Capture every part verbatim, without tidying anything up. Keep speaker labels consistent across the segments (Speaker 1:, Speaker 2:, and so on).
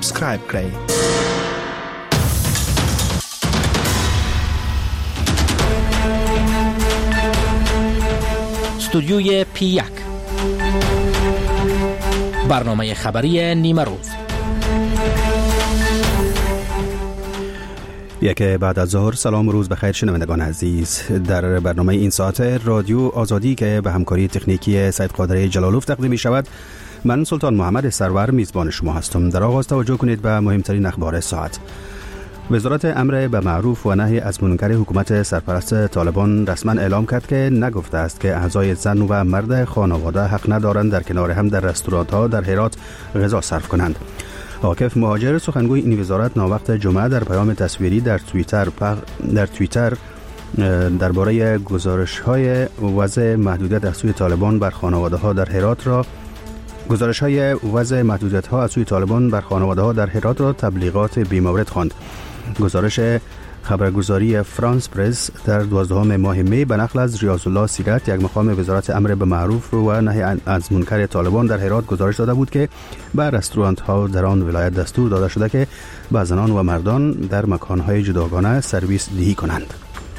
Speaker 1: سابسکرایب کړئ.
Speaker 2: استودیوی پی یک، برنامه خبری نیمه روز.
Speaker 3: یک بعد از ظهر. سلام و روز بخیر شنوندگان عزیز. در برنامه این ساعت رادیو آزادی که به همکاری تکنیکی سید قادری جلالوف تقدیم می شود، من سلطان محمد سرور میزبان شما هستم. در آغاز توجه کنید به مهمترین اخبار ساعت. وزارت امر به معروف و نهی از منکر حکومت سرپرست طالبان رسما اعلام کرد که نگفته است که اعضای زن و مرد خانواده حق ندارند در کنار هم در رستوران‌ها در هرات غذا صرف کنند. عاکف مهاجر، سخنگوی این وزارت، ناوقت جمعه در پیام تصویری در توییتر در توییتر درباره گزارش‌های وضع محدودیت از سوی طالبان بر خانواده‌ها در هرات را گزارش‌های وضع محدودیت‌ها از سوی طالبان بر خانواده‌ها در هرات را تبلیغات بی‌مورد خواند. گزارش خبرگزاری فرانس پرس در دوازدهم ماه می به نقل از ریاض الله سیرت، یک مقام وزارت امر به معروف و نهی از منکر طالبان در هرات، گزارش داده بود که به رستوران‌ها در آن ولایت دستور داده شده که به زنان و مردان در مکان‌های جداگانه سرویس دهی کنند.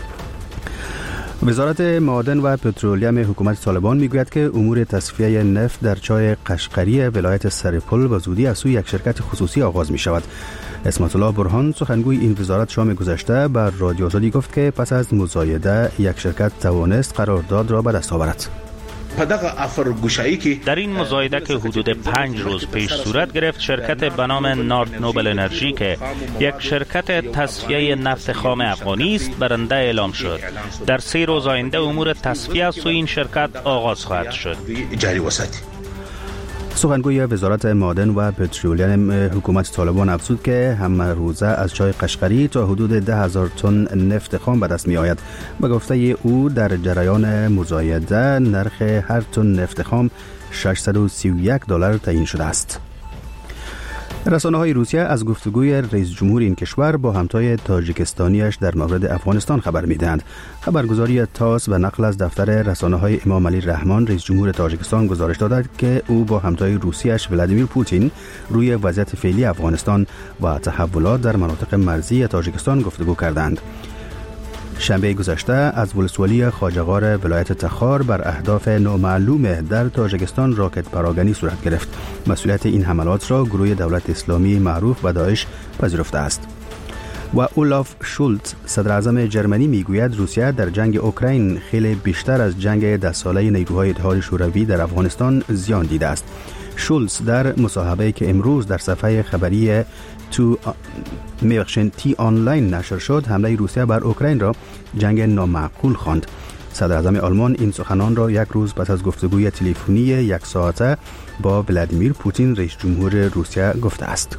Speaker 3: وزارت معادن و پترولیم حکومت طالبان میگوید که امور تصفیه نفت در چای قشقری ولایت سرپل به زودی از سوی یک شرکت خصوصی آغاز می شود. اسمت الله برهان، سخنگوی این وزارت، شام گذشته بر رادیو آزادی گفت که پس از مزایده یک شرکت توانست قرارداد را به دست آورد.
Speaker 4: در این مزایده که حدود پنج روز پیش صورت گرفت، شرکت به نام نارت نوبل انرژی که یک شرکت تصفیه نفت خام افغانی است برنده اعلام شد. در سه روز آینده امور تصفیه از سوی این شرکت آغاز خواهد شد.
Speaker 3: سخنگوی وزارت معادن و پترولیم حکومت طالبان افزود که هم روزه از چای قشقری تا حدود ده هزار تن نفت خام به دست می آید. به گفته او در جریان مزایده نرخ هر تن نفت خام ششصد و سی و یک دلار تعیین شده است. رسانه‌های روسیه از گفتگوی رئیس جمهور این کشور با همتای تاجیکستانیش در مورد افغانستان خبر می‌دهند. خبرگزاری تاس و نقل از دفتر رسانه‌های امام علی رحمان، رئیس جمهور تاجیکستان، گزارش داده که او با همتای روسیه‌اش ولادیمیر پوتین روی وضعیت فعلی افغانستان و تحولات در مناطق مرزی تاجیکستان گفتگو کردند. شنبه گذشته از ولسوالی خواجه‌غار ولایت تخار بر اهداف نامعلوم در تاجیکستان راکت پراگنی صورت گرفت. مسئولیت این حملات را گروه دولت اسلامی معروف به داعش پذیرفته است. و اولاف شولتز، صدر اعظم جرمنی، میگوید روسیه در جنگ اوکراین خیلی بیشتر از جنگ ده ساله نیروهای اتحاد شوروی در افغانستان زیان دیده است. شولتز در مصاحبه‌ای که امروز در صفحه خبری تو میخشن تی آنلاین نشر شد، حمله روسیه بر اوکراین را جنگ نامعقول خواند. صدر اعظم آلمان این سخنان را یک روز پس از گفتگوی تلفنی یک ساعته با ولادیمیر پوتین، رئیس جمهور روسیه، گفته است.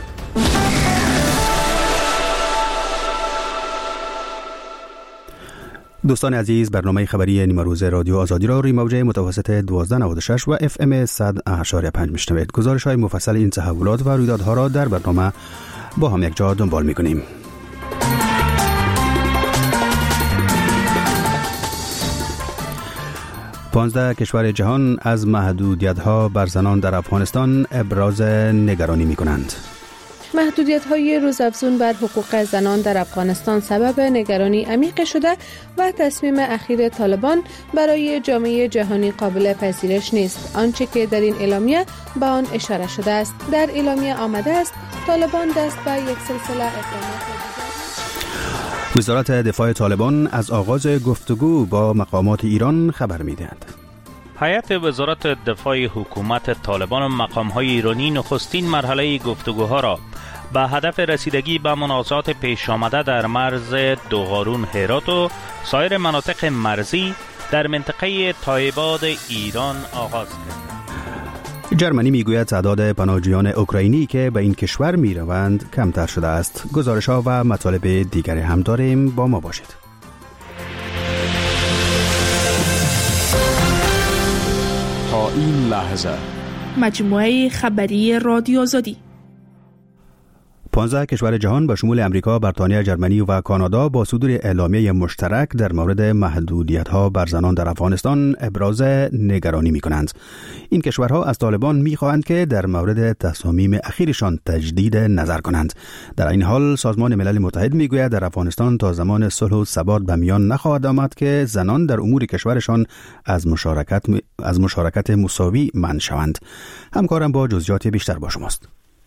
Speaker 3: دوستان عزیز، برنامه خبری نیمه روز رادیو آزادی را روی موج متوسط دوازده نود و شش و اف ام صد و هشت و پنج میشنوید. گزارش های مفصل این تحولات و رویدادها را در برنامه با هم یک جا دنبال میکنیم. پانزده کشور جهان از محدودیت‌ها بر زنان در افغانستان ابراز نگرانی میکنند.
Speaker 5: محدودیت‌های روزافزون بر حقوق زنان در افغانستان سبب نگرانی عمیق شده و تصمیم اخیر طالبان برای جامعه جهانی قابل پذیرش نیست. آنچه که در این اعلامیه به آن اشاره شده است. در اعلامیه آمده است طالبان دست به یک سلسله اقدامات.
Speaker 3: وزارت دفاع طالبان از آغاز گفتگو با مقامات ایران خبر می‌دهد.
Speaker 4: هیئت وزارت دفاع حکومت طالبان و مقام‌های ایرانی نخستین مرحله گفتگوها را به هدف رسیدگی به منازعات پیش آمده در مرز دوغارون هرات و سایر مناطق مرزی در منطقه تایباد ایران آغاز کرد.
Speaker 3: جرمنی میگوید تعداد پناهجویان اوکراینی که به این کشور میروند کمتر شده است. گزارش‌ها و مطالب دیگری هم داریم، با ما باشید.
Speaker 1: تا این لحظه
Speaker 6: مجموعه خبری رادیو آزادی.
Speaker 3: پانزده کشور جهان به شمول امریکا، بریتانیا، ژرمنی و کانادا با صدور اعلامیه مشترک در مورد محدودیت‌ها بر زنان در افغانستان ابراز نگرانی می‌کنند. این کشورها از طالبان می‌خواهند که در مورد تصامیم اخیرشان تجدید نظر کنند. در این حال سازمان ملل متحد می‌گوید در افغانستان تا زمان صلح و ثبات به میان نخواهد آمد که زنان در امور کشورشان از مشارکت از مشارکت مساوی منع شوند. همکارم با جزئیات بیشتر با شماست.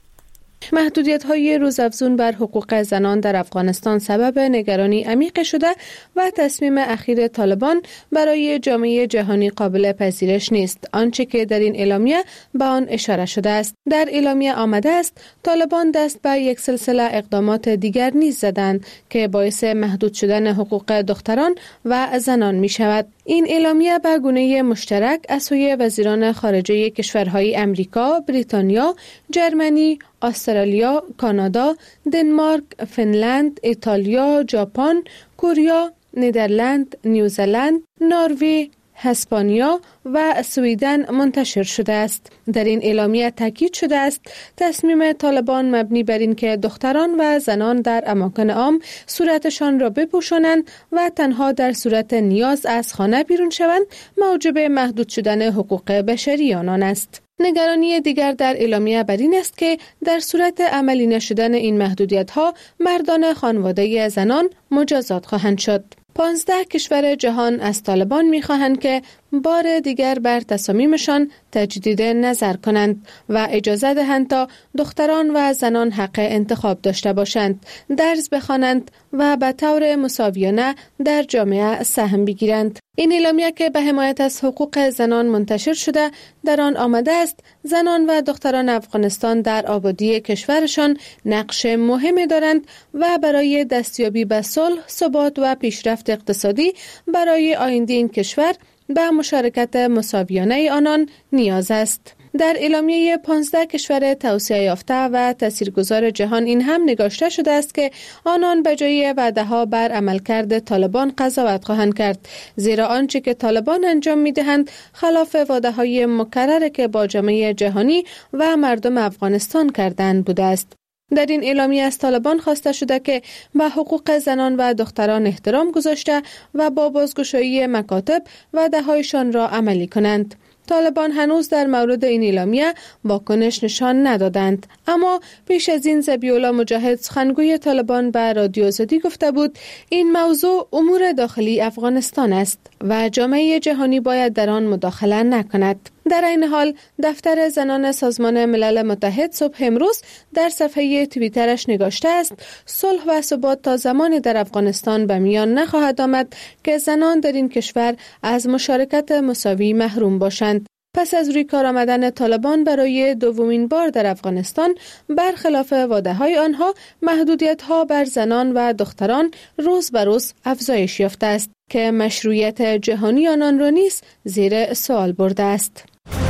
Speaker 5: محدودیت‌های روزافزون بر حقوق زنان در افغانستان سبب نگرانی عمیق شده و تصمیم اخیر طالبان برای جامعه جهانی قابل پذیرش نیست. آنچه که در این اعلامیه به آن اشاره شده است. در اعلامیه آمده است طالبان دست به یک سلسله اقدامات دیگر نیز زدند که باعث محدود شدن حقوق دختران و زنان می شود. این اعلامیه به گونه مشترک از سوی وزیران خارجه کشورهای امریکا، بریتانیا، ژرمنی، استرالیا، کانادا، دنمارک، فنلند، ایتالیا، ژاپن، کره، ندرلند، نیوزلند، نروژ، اسپانیا و سوئیدن منتشر شده است. در این اعلامیه تاکید شده است تصمیم طالبان مبنی بر این که دختران و زنان در اماکن عام صورتشان را بپوشانند و تنها در صورت نیاز از خانه بیرون شوند موجب محدود شدن حقوق بشری آنان است. نگرانی دیگر در اعلامیه بر این است که در صورت عملی نشدن این محدودیت‌ها مردان خانواده زنان مجازات خواهند شد. پانزده کشور جهان از طالبان می‌خواهند که بار دیگر بر تصامیمشان تجدید نظر کنند و اجازه دهند تا دختران و زنان حق انتخاب داشته باشند، درس بخوانند و به طور مساویانه در جامعه سهم بگیرند. این اعلامیه که به حمایت از حقوق زنان منتشر شده در آن آمده است زنان و دختران افغانستان در آبادی کشورشان نقش مهمی دارند و برای دستیابی به صلح، ثبات و پیشرفت اقتصادی برای آینده این کشور به مشارکت مساویانه آنان نیاز است. در اعلامیه پانزده کشور توسعه یافته و تاثیرگذار جهان این هم نگاشته شده است که آنان به جای وعده‌ها بر عملکرد طالبان قضاوت خواهند کرد، زیرا آنچه که طالبان انجام می‌دهند خلاف وعده‌های مکرر که با جامعه جهانی و مردم افغانستان کردند بوده است. در این اعلامیه از طالبان خواسته شده که به حقوق زنان و دختران احترام گذاشته و با بازگشایی مکاتب وعده‌هایشان را عملی کنند. طالبان هنوز در مورد این اعلامیه واکنش نشان ندادند، اما پیش از این ذبیح‌الله مجاهد سخنگوی طالبان به رادیو آزادی گفته بود این موضوع امور داخلی افغانستان است و جامعه جهانی باید در آن مداخله نکند. در این حال دفتر زنان سازمان ملل متحد صبح امروز در صفحه توییترش نگاشته است صلح و ثبات تا زمانی در افغانستان به میان نخواهد آمد که زنان در این کشور از مشارکت مساوی محروم باشند. پس از روی کار آمدن طالبان برای دومین بار در افغانستان، برخلاف وعده‌های آنها محدودیت‌ها بر زنان و دختران روز به روز افزایش یافته است که مشروعیت جهانی آنان را نیز زیر سوال برده است.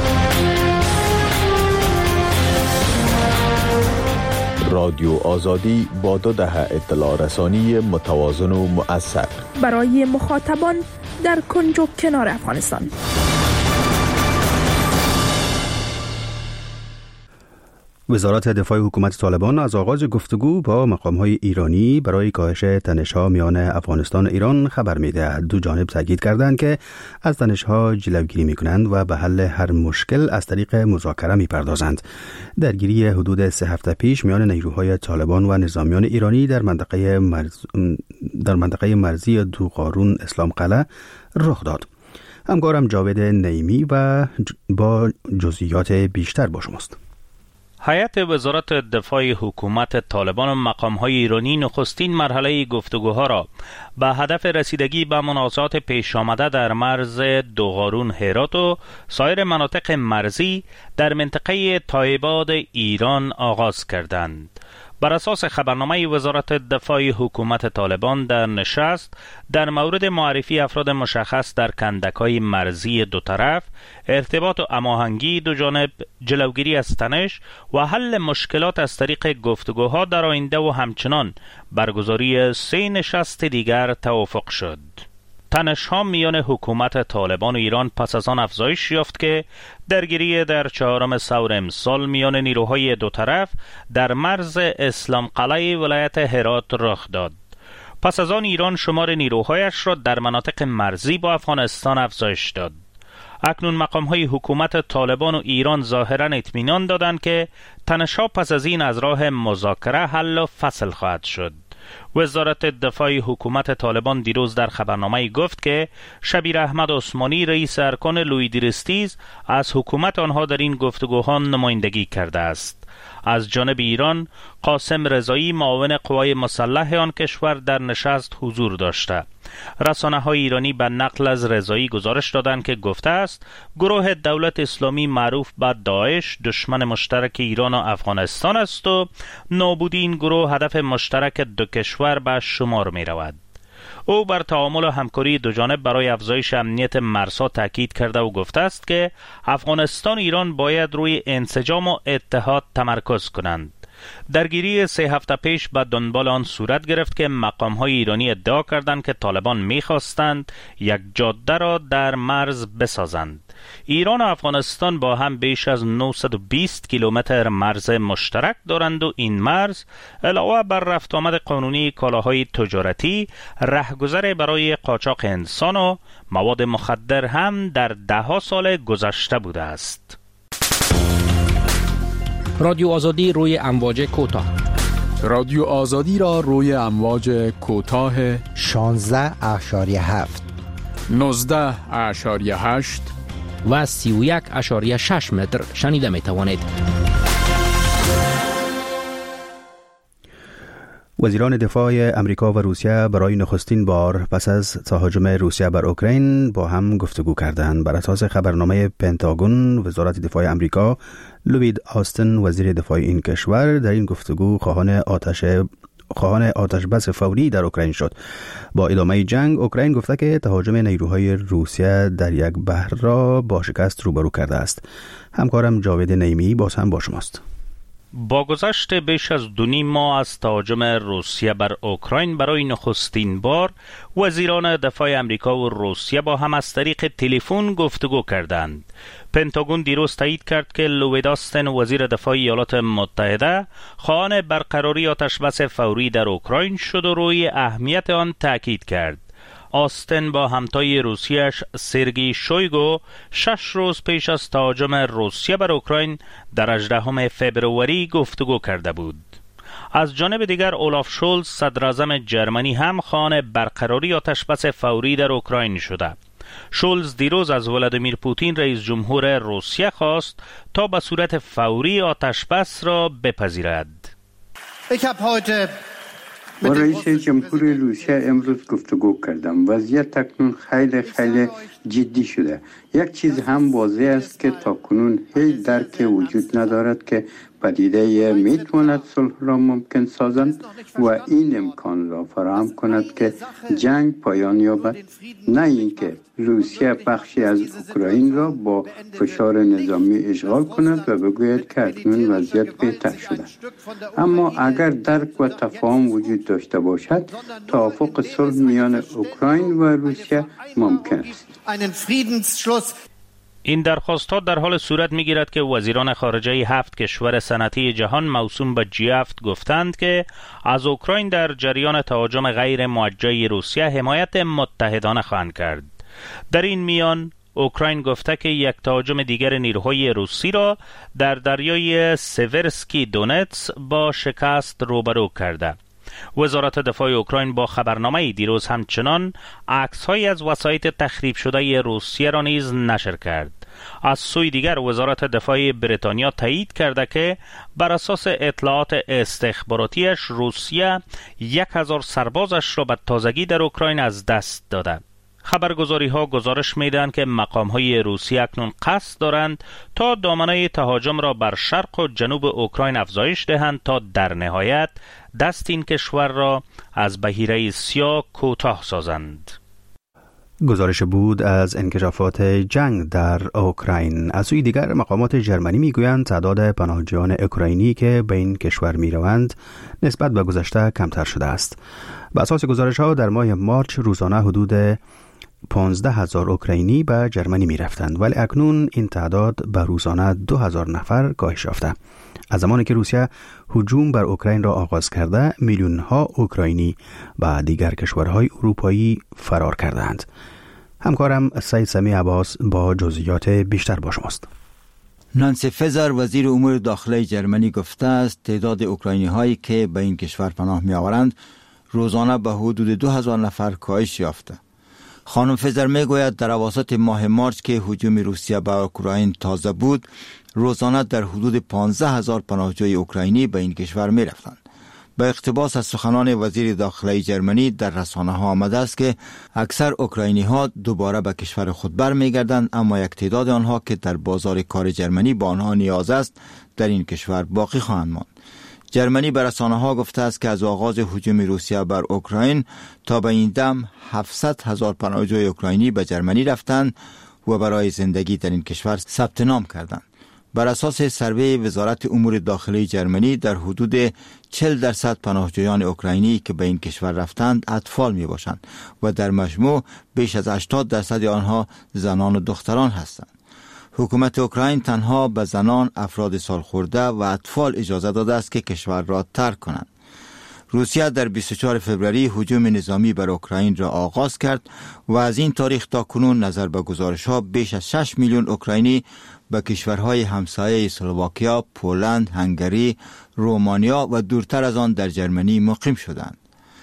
Speaker 1: رادیو آزادی با دو دهه اطلاع رسانی متوازن و مؤثر
Speaker 6: برای مخاطبان در کنج و کنار افغانستان.
Speaker 3: وزارت دفاع حکومت طالبان از آغاز گفتگو با مقام‌های ایرانی برای کاهش تنش‌ها میان افغانستان و ایران خبر می‌دهد. دو جانب تاکید کردند که از تنش‌ها جلوگیری می‌کنند و به حل هر مشکل از طریق مذاکره می‌پردازند. درگیری حدود سه هفته پیش میان نیروهای طالبان و نظامیان ایرانی در منطقه مرز... در منطقه مرزی دوغارون اسلام قلعه رخ داد. همکارم جاوید نعیمی و با جزئیات بیشتر با شماست.
Speaker 4: هیئت وزارت دفاع حکومت طالبان و مقام‌های ایرانی نخستین مرحله گفتگوها را به هدف رسیدگی به منازعات پیش آمده در مرز دوغارون هرات و سایر مناطق مرزی در منطقه تایباد ایران آغاز کردند. بر اساس خبرنامه وزارت دفاع حکومت طالبان در نشست در مورد معرفی افراد مشخص در کندک‌های مرزی دو طرف، ارتباط و هماهنگی دو جانب، جلوگیری از تنش و حل مشکلات از طریق گفتگوها در آینده و همچنان برگزاری سه نشست دیگر توافق شد. تنش‌ها میان حکومت طالبان و ایران پس از آن افزایش یافت که درگیری در چهارم ثور امسال میان نیروهای دو طرف در مرز اسلام قلعه ولایت هرات رخ داد. پس از آن ایران شمار نیروهایش را در مناطق مرزی با افغانستان افزایش داد. اکنون مقام‌های حکومت طالبان و ایران ظاهراً اطمینان دادند که تنش‌ها پس از این از راه مذاکره حل و فصل خواهد شد. وزارت دفاع حکومت طالبان دیروز در خبرنامه‌ای گفت که شبیر احمد عثمانی رئیس ارکان لویدرستیز از حکومت آنها در این گفتگوها نمایندگی کرده است. از جانب ایران قاسم رضایی معاون قوای مسلح آن کشور در نشست حضور داشته. رسانه‌های ایرانی به نقل از رضایی گزارش دادند که گفته است گروه دولت اسلامی معروف به داعش دشمن مشترک ایران و افغانستان است و نابودی این گروه هدف مشترک دو کشور به شمار می رود. او بر تعامل و همکاری دو جانب برای افزایش امنیت مرزها تاکید کرده و گفته است که افغانستان و ایران باید روی انسجام و اتحاد تمرکز کنند. درگیری سه هفته پیش به دنبال آن صورت گرفت که مقام‌های ایرانی ادعا کردند که طالبان می‌خواستند یک جاده را در مرز بسازند. ایران و افغانستان با هم بیش از نهصد و بیست کیلومتر مرز مشترک دارند و این مرز علاوه بر رفت آمد قانونی کالاهای تجارتی، رهگذر برای قاچاق انسان و مواد مخدر هم در ده‌ها سال گذشته بوده است.
Speaker 2: رادیو آزادی روی امواج کوتاه.
Speaker 7: رادیو آزادی را روی امواج کوتاه
Speaker 8: شانزده اشاری هفت،
Speaker 7: نوزده اشاری هشت
Speaker 2: و سی و یک اشاری شش متر شنیده می توانید.
Speaker 3: وزیران دفاع امریکا و روسیه برای نخستین بار پس از تهاجم روسیه بر اوکراین با هم گفتگو کردند. بر اساس خبرنامه پنتاگون، وزارت دفاع امریکا لوید آستن وزیر دفاع این کشور در این گفتگو خواهان آتش خواهان آتش بس فوری در اوکراین شد. با ادامه جنگ اوکراین گفته که تهاجم نیروهای روسیه در یک بحر را با شکست روبرو کرده است. همکارم جاوید نعیمی باز هم با شماست.
Speaker 4: با گذشت بیش از دو نیم ماه از تهاجم روسیه بر اوکراین برای نخستین بار وزیران دفاع امریکا و روسیه با هم از طریق تلفن گفتگو کردند. پنتاگون دیروز تایید کرد که لوید آستن وزیر دفاع ایالات متحده خواهان برقراری آتشبس فوری در اوکراین شد و روی اهمیت آن تاکید کرد. آستن با همتای روسیه‌اش سرگئی شویگو شش روز پیش از تهاجم روسیه بر اوکراین در هجدهم فوریه گفتگو کرده بود. از جانب دیگر اولاف شولز صدراعظم جرمنی هم خواهان برقراری آتشبس فوری در اوکراین شده. شولز دیروز از ولادیمیر پوتین رئیس جمهور روسیه خواست تا به صورت فوری آتشبس را بپذیرد.
Speaker 9: با رئیس جمهور روسیه امروز گفتگو کردم. وضعیت اکنون خیلی خیلی جدی شده. یک چیز هم واضح است که تاکنون هیچ درک وجود ندارد که پدیده میتواند صلح را ممکن سازند و این امکان را فراهم کند که جنگ پایان یابد، نه اینکه روسیه بخشی از اوکراین را با فشار نظامی اشغال کند و بگوید که اکنون وضعیت بهتر شده. اما اگر درک و تفاهم وجود داشته باشد، توافق صلح میان اوکراین و روسیه ممکن است.
Speaker 4: این درخواست‌ها در حال صورت می‌گیرد که وزیران خارجه هفت کشور صنعتی جهان موسوم به جی هفت گفتند که از اوکراین در جریان تهاجم غیر موجه روسیه حمایت متحدانه خواهند کرد. در این میان اوکراین گفته که یک تهاجم دیگر نیروهای روسی را در دریای سیورسکی دونتس با شکست روبرو کرده. وزارت دفاع اوکراین با خبرنامه دیروز همچنان عکس‌هایی از وسایط تخریب شده روسیه را نیز نشر کرد. از سوی دیگر وزارت دفاع بریتانیا تایید کرده که بر اساس اطلاعات استخباراتیش روسیه یک هزار سربازش را به تازگی در اوکراین از دست داده. خبرگزاری ها گزارش میدن که مقام های روسی اکنون قصد دارند تا دامنه تهاجم را بر شرق و جنوب اوکراین افزایش دهند تا در نهایت دست این کشور را از بحیره سیاه کوتاه سازند.
Speaker 3: گزارش بود از انکشافات جنگ در اوکراین. از سوی دیگر مقامات جرمنی میگویند تعداد پناهجویان اوکراینی که به این کشور میروند نسبت به گذشته کمتر شده است. بر اساس گزارش ها در ماه مارچ روزانه حدود پانزده هزار اوکراینی به جرمنی می رفتند، ولی اکنون این تعداد به روزانه دو هزار نفر کاهش یافته. از زمانی که روسیه هجوم بر اوکراین را آغاز کرده، میلیون ها اوکراینی به دیگر کشورهای اروپایی فرار کردند. همکارم سید سمی عباس با جزئیات بیشتر با شماست.
Speaker 10: نانسی فزر وزیر امور داخلی جرمنی گفته است تعداد اوکراینی هایی که به این کشور پناه می آورند روزانه به حدود دو هزار نفر کاهش یافته. خانم فزر می گوید در اواسط ماه مارس که هجوم روسیه به اوکراین تازه بود، روزانه در حدود پانزده هزار پناهجوی اوکراینی به این کشور می رفتند. به اقتباس از سخنان وزیر داخلی جرمنی در رسانه ها آمده است که اکثر اوکراینی ها دوباره به کشور خود برمیگردند، اما یک تعداد آنها که در بازار کار جرمنی با آنها نیاز است در این کشور باقی خواهند ماند. جرمنی به رسانه ها گفته است که از آغاز هجوم روسیه بر اوکراین تا به این دم هفتصد هزار پناهجوی اوکراینی به جرمنی رفتند و برای زندگی در این کشور ثبت نام کردند. بر اساس سروی وزارت امور داخلی جرمنی در حدود چهل درصد پناهجویان اوکراینی که به این کشور رفتند اطفال می باشند و در مجموع بیش از هشتاد درصد آنها زنان و دختران هستند. حکومت اوکراین تنها به زنان، افراد سالخورده و اطفال اجازه داده است که کشور را ترک کنند. روسیه در بیست و چهارم فوریه هجوم نظامی بر اوکراین را آغاز کرد و از این تاریخ تا کنون نظر به گزارش‌ها بیش از شش میلیون اوکراینی به کشورهای همسایه اسلواکیا، پولند، هنگری، رومانیا و دورتر از آن در جرمنی مقیم شدند.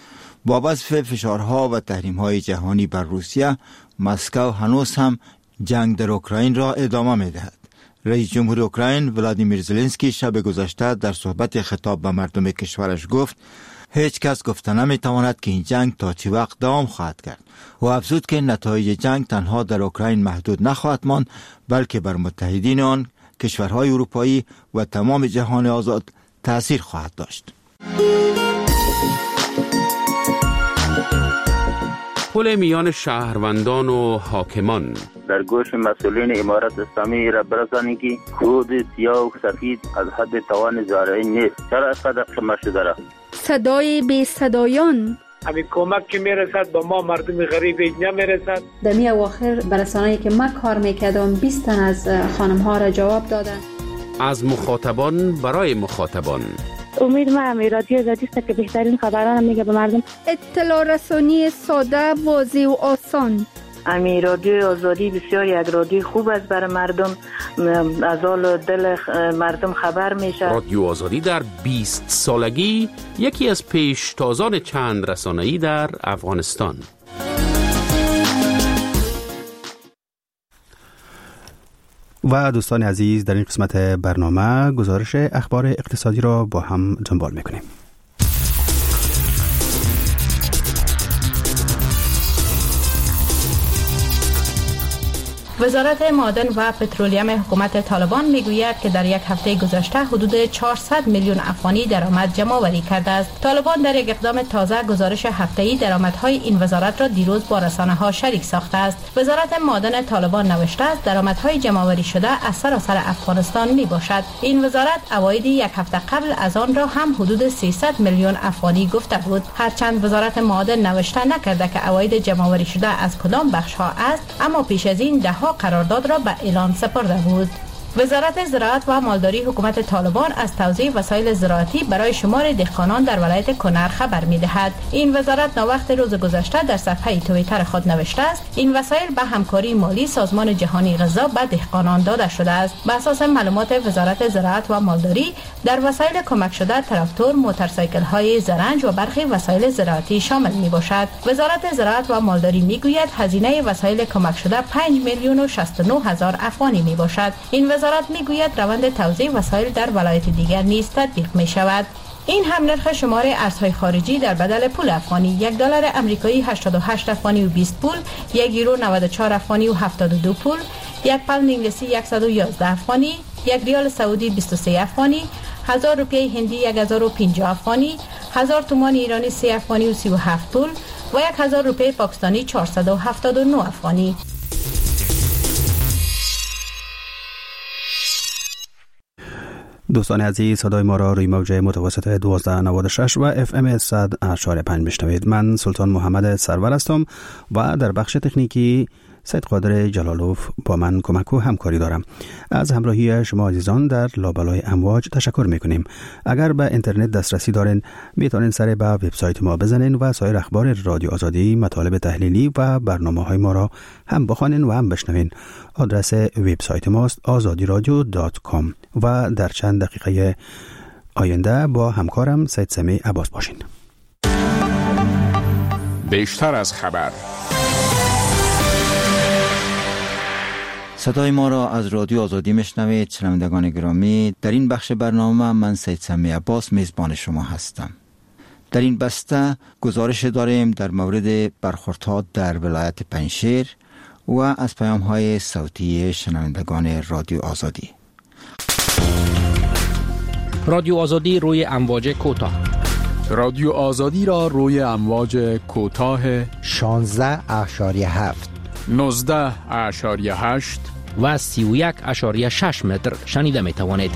Speaker 10: با وصف فشارها و تحریم‌های جهانی بر روسیه، مسکو هنوز هم جنگ در اوکراین را ادامه می‌دهد. رئیس جمهور اوکراین ولادیمیر زلنسکی شب گذشته در صحبت خطاب به مردم کشورش گفت هیچ کس گفته نمی‌تواند که این جنگ تا چه وقت دوام خواهد کرد و افزود که نتایج جنگ تنها در اوکراین محدود نخواهد ماند، بلکه بر متحدین آن، کشورهای اروپایی و تمام جهان آزاد تأثیر خواهد داشت.
Speaker 11: پل میان شهروندان و حاکمان
Speaker 12: در گوش مسئولین امارت اسلامی را برسانید که خود سیاه و سفید از حد توان زارعی نیست. چرا اینقدر شما شده را؟
Speaker 6: صدای بی صدایان،
Speaker 13: همین کمک که میرسد با ما مردم غریب نمیرسد.
Speaker 14: در می اواخر برسانه‌ای که من کار میکردم بیست تن از خانم ها را جواب دادن.
Speaker 11: از مخاطبان برای مخاطبان.
Speaker 15: امید ما رادیو آزادی است که بهترین خبران میگه به مردم.
Speaker 6: اطلاع رسانی ساده، واضح و آسان.
Speaker 16: امی رادیو آزادی بسیار یک رادیو خوب است برای مردم، از حال دل مردم خبر میشه.
Speaker 11: رادیو آزادی در بیست سالگی یکی از پیشتازان چند رسانه‌ای در افغانستان.
Speaker 3: و دوستان عزیز، در این قسمت برنامه گزارش اخبار اقتصادی را با هم دنبال میکنیم.
Speaker 17: وزارت معادن و پترولیم حکومت طالبان میگوید که در یک هفته گذشته حدود چهارصد میلیون افغانی درآمد جمع آوری کرده است. طالبان در یک اقدام تازه گزارش هفته‌ای درآمدهای این وزارت را دیروز با رسانه‌ها شریک ساخته است. وزارت معادن طالبان نوشته است درآمدهای جمع آوری شده از سراسر افغانستان می باشد. این وزارت اوایل یک هفته قبل از آن را هم حدود سیصد میلیون افغانی گفته بود. هرچند وزارت معادن نوشته نکرده که اوایل جمع آوری شده از کدام بخش‌ها است، اما پیش از این ده قرارداد را به اعلان سپرده بود. وزارت زراعت و مالداری حکومت طالبان از توزیع وسایل زراعتی برای شمار دهقانان در ولایت کنر خبر می‌دهد. این وزارت ناوقت روز گذشته در صفحه توییتر خود نوشته است این وسایل به همکاری مالی سازمان جهانی غذا به دهقانان داده شده است. به اساس معلومات وزارت زراعت و مالداری در وسایل کمک شده تراکتور، موتورسیکل‌های زرنج و برخی وسایل زراعتی شامل می‌باشد. وزارت زراعت و مالداری می‌گوید هزینه وسایل کمک شده پنج میلیون و شصت و نه هزار افغانی می‌باشد. این وزارت میگوید روند توزیع وسایل در ولایت دیگر نیز تطبیق می شود. این هم نرخ شمار ارزهای خارجی در بدل پول افغانی: یک دلار امریکایی هشتاد و هشت افغانی و بیست پول، یک یورو نود و چهار افغانی و هفتاد و دو پول، یک پوند انگلیسی صد و یازده افغانی، یک ریال سعودی بیست و سه افغانی، هزار روپیه هندی یک هزار و پنجاه افغانی، هزار تومان ایرانی سه افغانی و سی و هفت پول و یک هزار روپیه پاکستانی چهارصد و هفتاد و نه افغانی.
Speaker 3: دوستان عزیز، صدای ما را روی موج متوسط دوازده نود و شش و اف ام صد اشاره پنج میشنوید. من سلطان محمد سرور هستم و در بخش تکنیکی سید قادر جلالوف با من کمک و همکاری دارم. از همراهی شما عزیزان در لابلای امواج تشکر میکنیم. اگر به اینترنت دسترسی دارین میتونین سر به وبسایت ما بزنین و سایر اخبار رادیو آزادی، مطالب تحلیلی و برنامه های ما را هم بخوانین و هم بشنوین. آدرس وبسایت ماست آزادی رادیو دات کام و در چند دقیقه آینده با همکارم سید سمی عباس باشین.
Speaker 7: بیشتر از خبر.
Speaker 10: صدای ما را از رادیو آزادی میشنوید. شنوندگان گرامی، در این بخش برنامه من سید سمی عباس میزبان شما هستم. در این بسته گزارش داریم در مورد برخوردها در ولایت پنجشیر و از پیام‌های صوتی شنوندگان رادیو آزادی.
Speaker 2: رادیو آزادی روی امواج کوتاه.
Speaker 7: رادیو آزادی را روی امواج کوتاه
Speaker 8: شانزده اعشاریه هفت،
Speaker 7: نوزده اعشاریه هشت
Speaker 2: و سی و یک اعشاریه شش متر شنیده می توانید.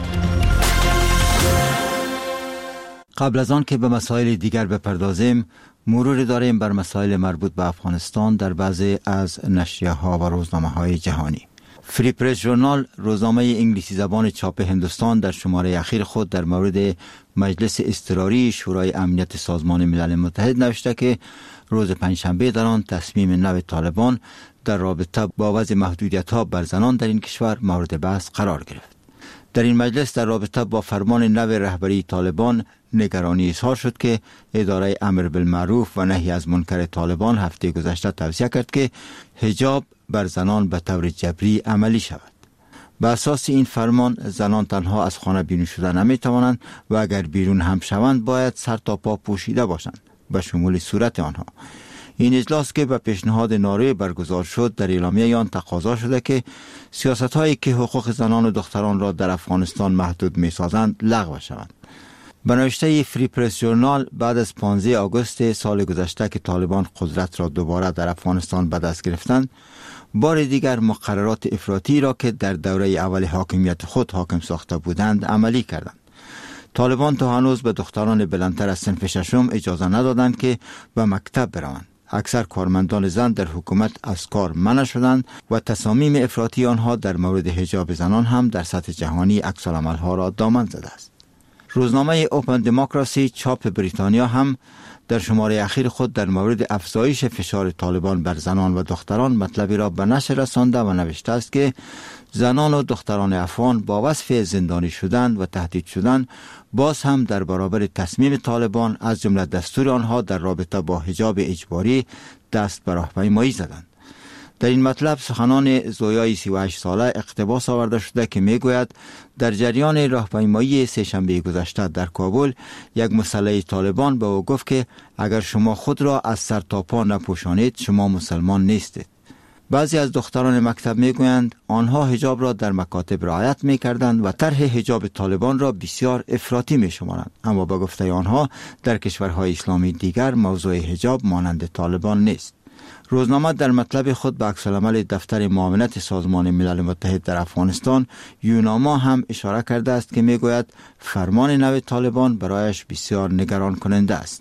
Speaker 10: قبل از آن که به مسائل دیگر بپردازیم، مرور داریم بر مسائل مربوط به افغانستان در بعضی از نشریه ها و روزنامه های جهانی. فری پرس ژورنال، روزنامه انگلیسی زبان چاپ هندوستان، در شماره اخیر خود در مورد مجلس اضطراری شورای امنیت سازمان ملل متحد نوشته که روز پنجشنبه در آن تصمیم نو طالبان در رابطه با وضع محدودیت‌ها بر زنان در این کشور مورد بحث قرار گرفت. در این مجلس در رابطه با فرمان نو رهبری طالبان نگرانی اظهار شد که اداره امر بالمعروف و نهی از منکر طالبان هفته گذشته توصیه کرد که حجاب بر زنان به طور جبری عملی شود. به اساس این فرمان زنان تنها از خانه بیرون شده نمی توانند و اگر بیرون هم شوند باید سر تا پا پوشیده باشند به شمول صورت آنها. این اجلاس که به پیشنهاد ناروی برگزار شد در اعلامیه آن تقاضا شده که سیاست‌هایی که حقوق زنان و دختران را در افغانستان محدود می‌سازند لغو شوند. به نوشته فری پرس ژورنال، بعد از پانزده آگوست سال گذشته که طالبان قدرت را دوباره در افغانستان به دست گرفتند، بار دیگر مقررات افراطی را که در دوره اول حاکمیت خود حاکم ساخته بودند عملی کردند. طالبان تا هنوز به دختران بلندتر از صنف ششم اجازه ندادند که به مکتب بروند. اکثر کارمندان زن در حکومت از کار منع شدند و تصامیم افراطی آنها در مورد حجاب زنان هم در سطح جهانی عکس‌العمل‌ها را دامن زده است. روزنامه اوپن دموکراسی چاپ بریتانیا هم در شماره اخیر خود در مورد افزایش فشار طالبان بر زنان و دختران مطلبی را به نشر رسانده و نوشته است که زنان و دختران افغان با وصف زندانی شدن و تهدید شدن باز هم در برابر تصمیم طالبان از جمله دستور آنها در رابطه با حجاب اجباری دست به راهپیمایی زدند. در این مطلب سخنان زویای سی و هشت ساله اقتباس آورده شده که میگوید در جریان راهپیمایی سه شنبه گذشته در کابل یک مسلح طالبان به او گفت که اگر شما خود را از سر تا پا نپوشانید شما مسلمان نیستید. بعضی از دختران مکتب میگویند آنها حجاب را در مکاتب رعایت میکردند و طرح حجاب طالبان را بسیار افراطی میشمارند، اما به گفته آنها در کشورهای اسلامی دیگر موضوع حجاب مانند طالبان نیست. روزنامه در مطلب خود به عکس‌العمل دفتر معاونت سازمان ملل متحد در افغانستان یوناما هم اشاره کرده است که میگوید فرمان نو طالبان برایش بسیار نگران کننده است.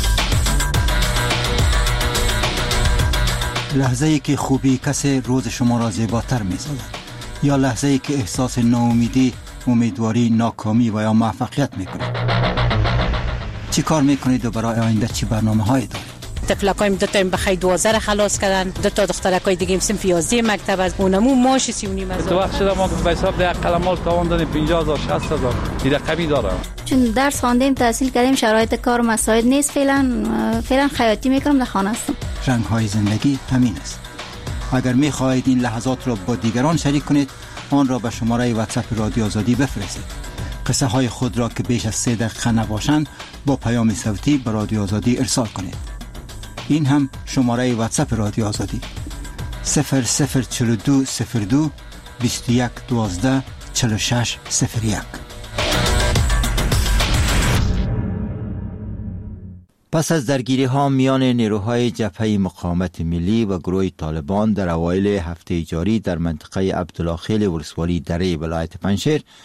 Speaker 10: لحظه ای که خوبی کسی روز شما را زیباتر می‌سازد، یا لحظه ای که احساس ناامیدی، امیدواری، ناکامی و یا موفقیت می‌کنید. چی کار می‌کنید و برای آینده چی برنامه‌هایی دارید؟
Speaker 18: تفلکایم دو تا بخای دوازده خلاص کردن، دو تا دخترکای دیگه صنف یازده مکتب از اونمو ماش سی و نیم هزار.
Speaker 19: تو وقت شده ما به حساب ده قلمال تاوان دادیم پنجاه هزار شصت هزار این رقمی داره.
Speaker 20: چون درس خواندیم تحصیل کردیم شرایط کار مساعد نیست، فعلا فعلا خیاطی میکنم در خانه هستم.
Speaker 10: رنگ های زندگی همین است. اگر میخواهید این لحظات را با دیگران شریک کنید آن را به شماره واتساپ رادیو آزادی بفرستید. قصه های خود را که بیش از سه دقیقه نباشند با پیام صوتی به رادیو آزادی ارسال کنید. این هم شماره واتساپ رادیو آزادی صفر صفر چهل و دو صفر دو بیست و یک دوازده چهل و شش صفر یک. پس از درگیری ها میان نیروهای جبهه مقاومت ملی و گروه طالبان در اوایل هفته جاری در منطقه عبدالله خیل ولسوالی دره ولایت پنجشیر،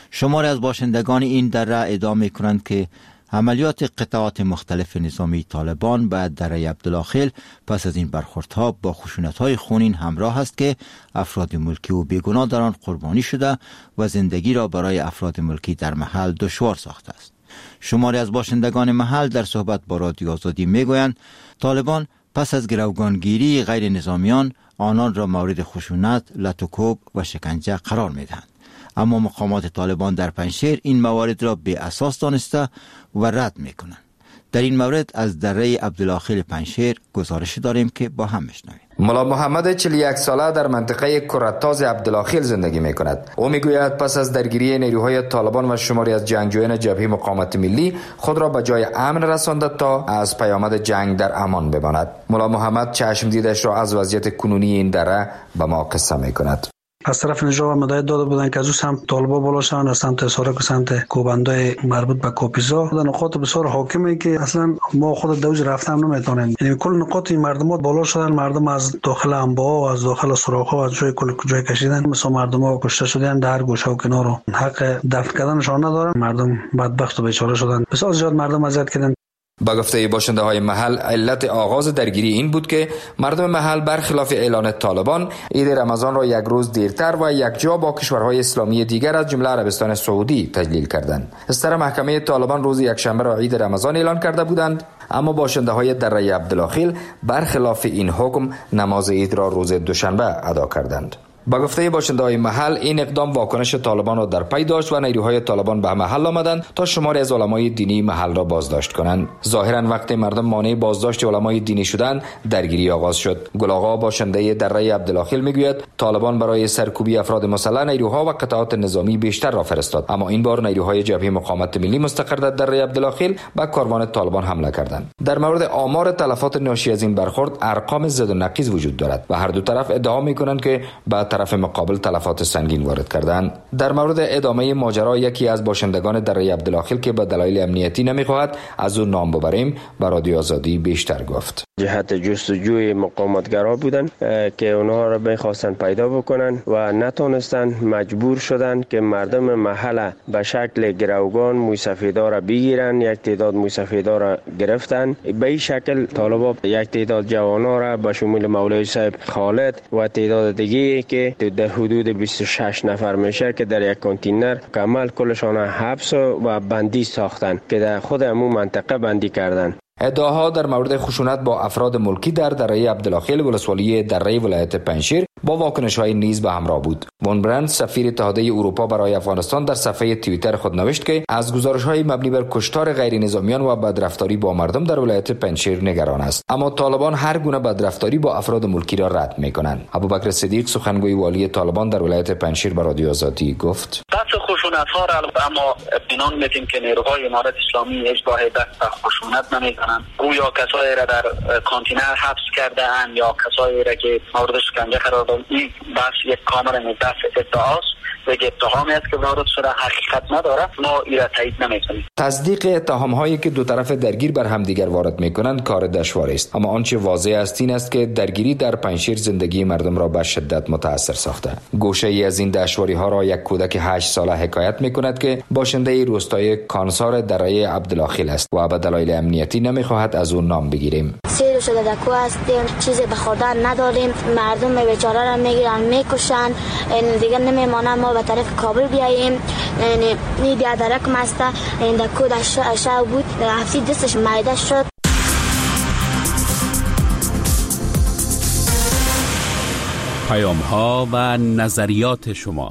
Speaker 10: شماری از باشندگان این دره ادعا می‌کنند که عملیات قطعات مختلف نظامی طالبان به دره عبدالاخیل پس از این برخوردها با خشونت‌های خونین همراه است که افراد ملکی و بیگناه در آن قربانی شده و زندگی را برای افراد ملکی در محل دشوار ساخته است. شماری از باشندگان محل در صحبت با رادیو آزادی میگویند طالبان پس از گروگانگیری غیر نظامیان آنان را مورد خشونت، لطوکوب و شکنجه قرار میدهند. اما مقامات طالبان در پنجشیر این موارد را بی اساس دانسته و رد میکنند. در این مورد از دره عبدالاخیل پنجشیر گزارش داریم که با هم میشنویم.
Speaker 21: ملا محمد چهل و یک ساله در منطقه کرتاز عبدالاخیل زندگی می کند. او میگوید پس از درگیری نیروهای طالبان و شماری از جنگجویان جبهه مقاومت ملی خود را به جای امن رسانده تا از پیامد جنگ در امان بماند. ملا محمد چشم دیدش را از وضعیت کنونی این دره به ما قصه می کند.
Speaker 22: از طرف نجات مداید داده بودن که از او سمت طالبا بالا شوند، از سمت سارک و سمت کوبندای مربوط به کوپیزا در نقاط بسیار حاکمه که اصلا ما خود دوج رفتن نمیتونیم. یعنی کل نقاط این مردم بالا شدن، مردم از داخل انباها و از داخل سوراخ‌ها از جای کل جای کشیدن، مثلا مردم ها کشته شدن در گوشه و کنار، حق دفن کردنشان ندارن. مردم بدبخت و بیچاره شدن، بسیار زیاد مردم اذیت کردن.
Speaker 21: با گفته باشنده های محل علت آغاز درگیری این بود که مردم محل برخلاف اعلان طالبان عید رمضان را یک روز دیرتر و یکجا با کشورهای اسلامی دیگر از جمله عربستان سعودی تجلیل کردند. از طرف محکمه طالبان روز یکشنبه را عید رمضان اعلان کرده بودند، اما باشنده های دره عبدالاخیل برخلاف این حکم نماز عید را روز دوشنبه ادا کردند. با گفته باشنده‌های محل این اقدام واکنش طالبان را در پی داشت و نیروهای طالبان به محل آمدند تا شماری از علمای دینی محل را بازداشت کنند. ظاهرا وقتی مردم مانع بازداشت علمای دینی شدند درگیری آغاز شد. گلاغا باشنده دره عبدالاخیل میگوید طالبان برای سرکوبی افراد مسلح نیروها و قطعات نظامی بیشتر را فرستاد، اما این بار نیروهای جبهه مقاومت ملی مستقر در دره عبدالاخیل به کاروان طالبان حمله کردند. در مورد آمار تلفات ناشی از این برخورد ارقام زد و نقیض وجود دارد و هر دو طرف ادعا میکنند که به طرف مقابل تلفات سنگین وارد کردند. در مورد ادامه ماجرا یکی از باشندگان دره عبدالاخیل که به دلایل امنیتی نمیخواهد از او نام ببریم به رادیو آزادی بیشتر گفت.
Speaker 23: جهت جستجوی مقاومتگرا بودن که اونها را بخواستن پیدا بکنن و نتونستن، مجبور شدن که مردم محله به شکل گروگان موسفیدا را بگیرن. یک تعداد موسفیدا را گرفتن. به این شکل طالبا یک تعداد جوانا را به شمول مولوی صاحب خالد و تعداد دیگه که در حدود بیست و شش نفر میشه که در یک کانتینر کامل کلشان حبس و بندی ساختن که در خود همون منطقه بندی کردن.
Speaker 21: ادعاها در مورد خشونت با افراد ملکی در دره عبدالاخیل ولسوالی دره ولایت پنجشیر با واکنش‌های نیز به همراه بود. وان برند سفیر اتحادیه اروپا برای افغانستان در صفحه توییتر خود نوشت که از گزارش‌های مبنی بر کشتار غیر نظامیان و بدرفتاری با مردم در ولایت پنجشیر نگران است، اما طالبان هر گونه بدرفتاری با افراد ملکی را رد می‌کنند. ابوبکر صدیق سخنگوی والی طالبان در ولایت پنجشیر به رادیو آزادی گفت:
Speaker 24: دست خشونت‌ها را اما اطمینان میدیم که نیروهای امارت اسلامی هیچ گاه دست به خشونت نمیزنند. گویا کسایی را در کانتینر حبس کرده‌اند یا کسایی را که مورد شکنجه قرار دادند. این بحث یک کاملا دست ادعاست و یک اتهامی است که وارد شده، حقیقت نداره. ما این را تایید نمی‌کنیم.
Speaker 21: تصدیق اتهام‌هایی که دو طرف درگیر بر هم دیگر وارد می‌کنند کار دشواری است، اما آنچه واضح است این است که درگیری در پنجشیر زندگی مردم را به شدت متاثر ساخته. گوشه‌ای از این دشواری‌ها را یک کودک هشت ساله حکایت می‌کند که باشنده روستای کانسار دره عبدالاخیل است و به دلایل امنیتی نمی‌خواهد از اون نام بگیریم.
Speaker 25: سیر شده دکو هستیم، چیزی به خوردن نداریم، مردم بیچاره را میگیرن میکشن، دیگه نمیمانه ما به طرف کابل بیاییم. یعنی این بیادرک مسته این دکو دشت اشعه بود، هفتی دستش مایده شد.
Speaker 11: پیام ها و نظریات شما.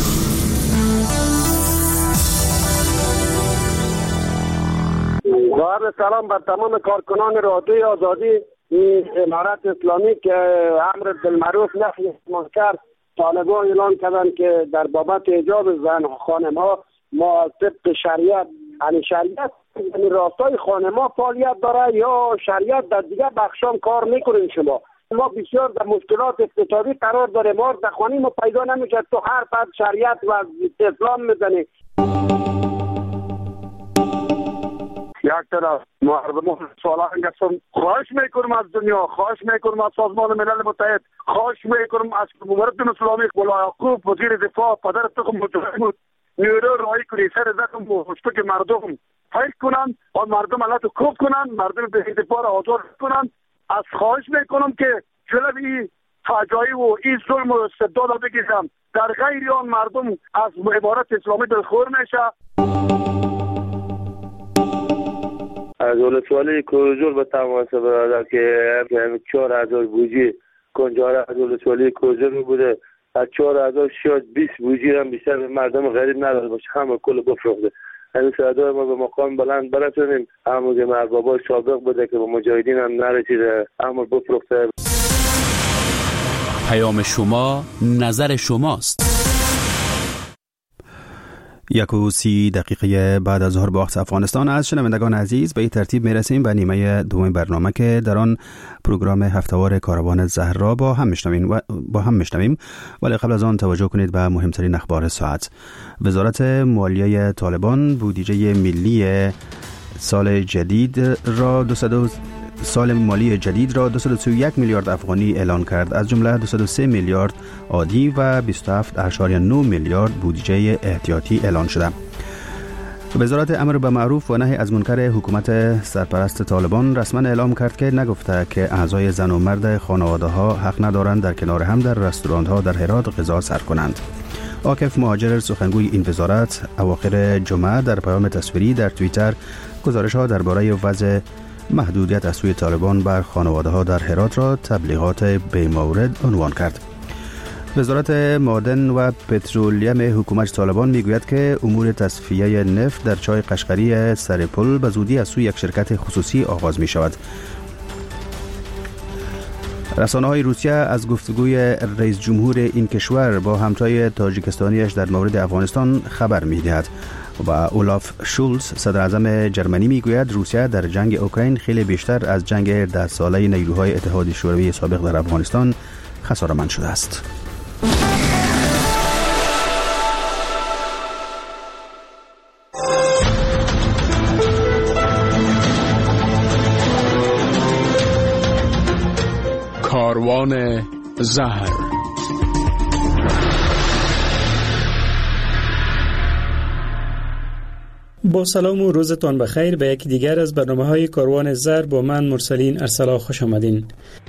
Speaker 26: با سلام بر تمام کارکنان رادیو آزادی امارت اسلامی که امر بالمعروف نهی عن المنکر طالبان اعلان کردند که در بابت حجاب زن خانم‌ها ما طبق شریعت، یعنی شریعت یعنی راستای خانم‌ها فعالیت داره یا شریعت در دیگه بخشام کار میکنین. شما ما بسیار در مشکلات اقتصادی قرار داریم، ما در خانه ما پیدا نمیشه، تو هر فرد شریعت و اسلام میزنی. یک طرف مردم سوالان گفتم خواهش میکنم از دنیا، خواهش میکنم از سازمان ملل متحد، خواهش میکنم از امارت اسلامی، مولا یعقوب وزیر دفاع پدر تخم مجاهد بود، نیرو رای کنی سر زدم و که مردم فایل کنن و مردم علت کوب کنن، مردم به اعتبار آزار کنن. از خواهش میکنم که جلوی فجایی و این ظلم و استبداد را بگیرم. در غیر آن مردم از عبارت اسلامی دلخور میشه.
Speaker 23: از ولسوالی کوزور به تماس برادر که چهار هزار بوجی کنجاره از ولسوالی کوزور بوده، از چهار هزار شاید بیست بوجی هم بیشتر مردم غریب نداره باشه، همه کل بفروخته. این صدای ما به مقام بلند برسونیم، همون که مربابا سابق بوده که به مجاهدین هم نرسیده، همون بفروخته.
Speaker 11: پیام شما، نظر شماست.
Speaker 3: یک و سی دقیقه بعد از ظهر به وقت افغانستان از شنوندگان عزیز به این ترتیب میرسیم به نیمه دوم برنامه که در آن پروگرام هفتهوار کاروان زهرا با هم میشنویم و با هم میشنویم ولی قبل از آن توجه کنید به مهمترین اخبار ساعت. وزارت مالیه طالبان بودجه ملی سال جدید را دویست سال مالی جدید را دویست و سی و یک میلیارد افغانی اعلان کرد، از جمله دویست و سه میلیارد عادی و بیست و هفت ممیز نه میلیارد بودجه احتیاطی اعلان شده. وزارت امر به معروف و نهی از منکر حکومت سرپرست طالبان رسما اعلام کرد که نگفته که اعضای زن و مرد خانواده ها حق ندارند در کنار هم در رستوران ها در هرات غذا سرو کنند. عاکف مهاجر سخنگوی این وزارت اواخر جمعه در پیام تصویری در توییتر گزارش ها درباره وضع محدودیت از سوی طالبان بر خانواده ها در هرات را تبلیغات بی‌مورد عنوان کرد. وزارت معدن و پترولیم حکومت طالبان میگوید که امور تصفیه نفت در چای قشقری سرپل به زودی از سوی یک شرکت خصوصی آغاز می شود. رسانه‌های روسیه از گفتگوی رئیس جمهور این کشور با همتای تاجیکستانیش در مورد افغانستان خبر می‌دهد و اولاف شولز صدر اعظم جرمنی میگوید روسیه در جنگ اوکراین خیلی بیشتر از جنگ ده ساله نیروهای اتحاد شوروی سابق در افغانستان خساره‌مند شده است.
Speaker 7: کاروان زهر.
Speaker 1: با سلام و روزتان بخیر به یکی دیگر از برنامه‌های کاروان زهر با من مرسلین ارسلا خوش آمدین.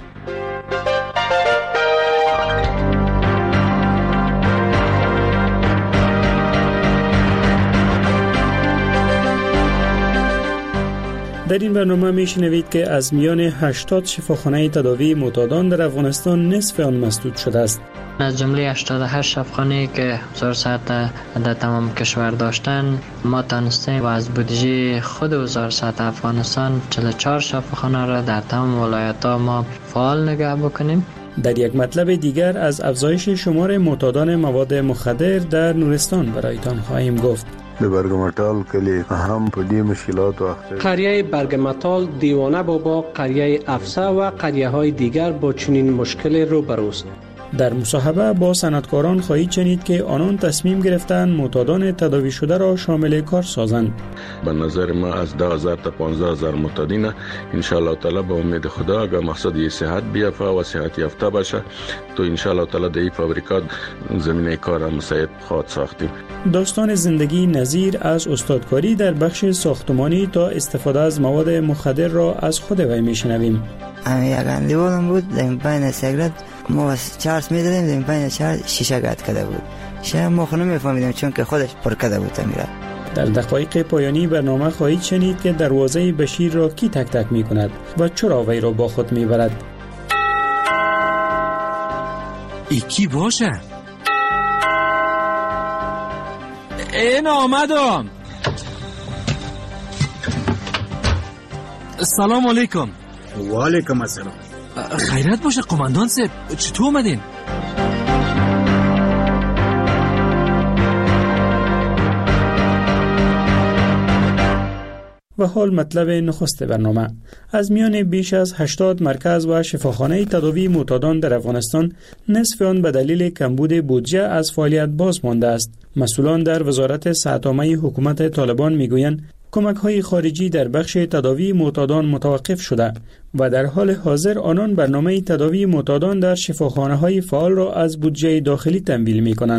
Speaker 1: در این برنامه میشنوید که از میان هشتاد شفاخانه تداوی معتادان در افغانستان نصف آن مسدود شده است.
Speaker 4: از جمله هشتاد و هشت شفاخانه که هزار ساعت در تمام کشور داشتن، ما تانستیم و از بودجه خود هزار ساعت افغانستان چهل و چهار شفاخانه را در تمام ولایت‌ها ما فعال نگه بکنیم.
Speaker 1: در یک مطلب دیگر از افزایش شمار معتادان مواد مخدر در نورستان برایتان خواهیم گفت.
Speaker 5: در برگمتال کلی هم په دې مشکلات وقت
Speaker 9: قریه برگمتال، دیوانه بابا، قریه افسه و قریه های دیگر با چنین مشکل روبروست.
Speaker 1: در مصاحبه با صنعتکاران خواهید شنید که آنان تصمیم گرفتند معتادان تداوی شده را شامل کار سازند.
Speaker 12: به نظر ما از ده هزار تا پانزده هزار معتادین ان شاء الله تعالی به امید خدا اگر مقصد یه صحت بیافته و صحت یافته باشه تو ان شاء الله تعالی در این فابریکات زمینه کار مساعد خواهد ساختیم.
Speaker 1: داستان زندگی نظیر از استادکاری در بخش ساختمانی تا استفاده از مواد مخدر را از خود وی میشنویم.
Speaker 13: اما یک اندیوالم بود در پایین سیگرت ما چارس میدادیم، در پایین چارس شیشه قطع کرده بود. شاید ما خود نمیفهمیدیم چون که خودش پر کرده بود میره.
Speaker 1: در دقایق پایانی برنامه خواهید شنید که دروازه بشیر را کی تک تک می کند و چرا وی را با خود می برد.
Speaker 27: ای کی باشه؟ این آمدم. سلام علیکم.
Speaker 28: و علیکم السلام.
Speaker 27: خیرت باشه قماندان صاحب، چطور اومدین؟
Speaker 1: و حال مطلب نخست برنامه. از میان بیش از هشتاد مرکز و شفاخانه تداوی معتادان در افغانستان نصف آن به دلیل کمبود بودجه از فعالیت باز مانده است. مسئولان در وزارت صحت عامه حکومت طالبان میگویند کمک‌های خارجی در بخش تداوی معتادان متوقف شده و در حال حاضر آنان برنامه تداوی معتادان در شفاخانه‌های فعال را از بودجه داخلی تمویل می‌کنند.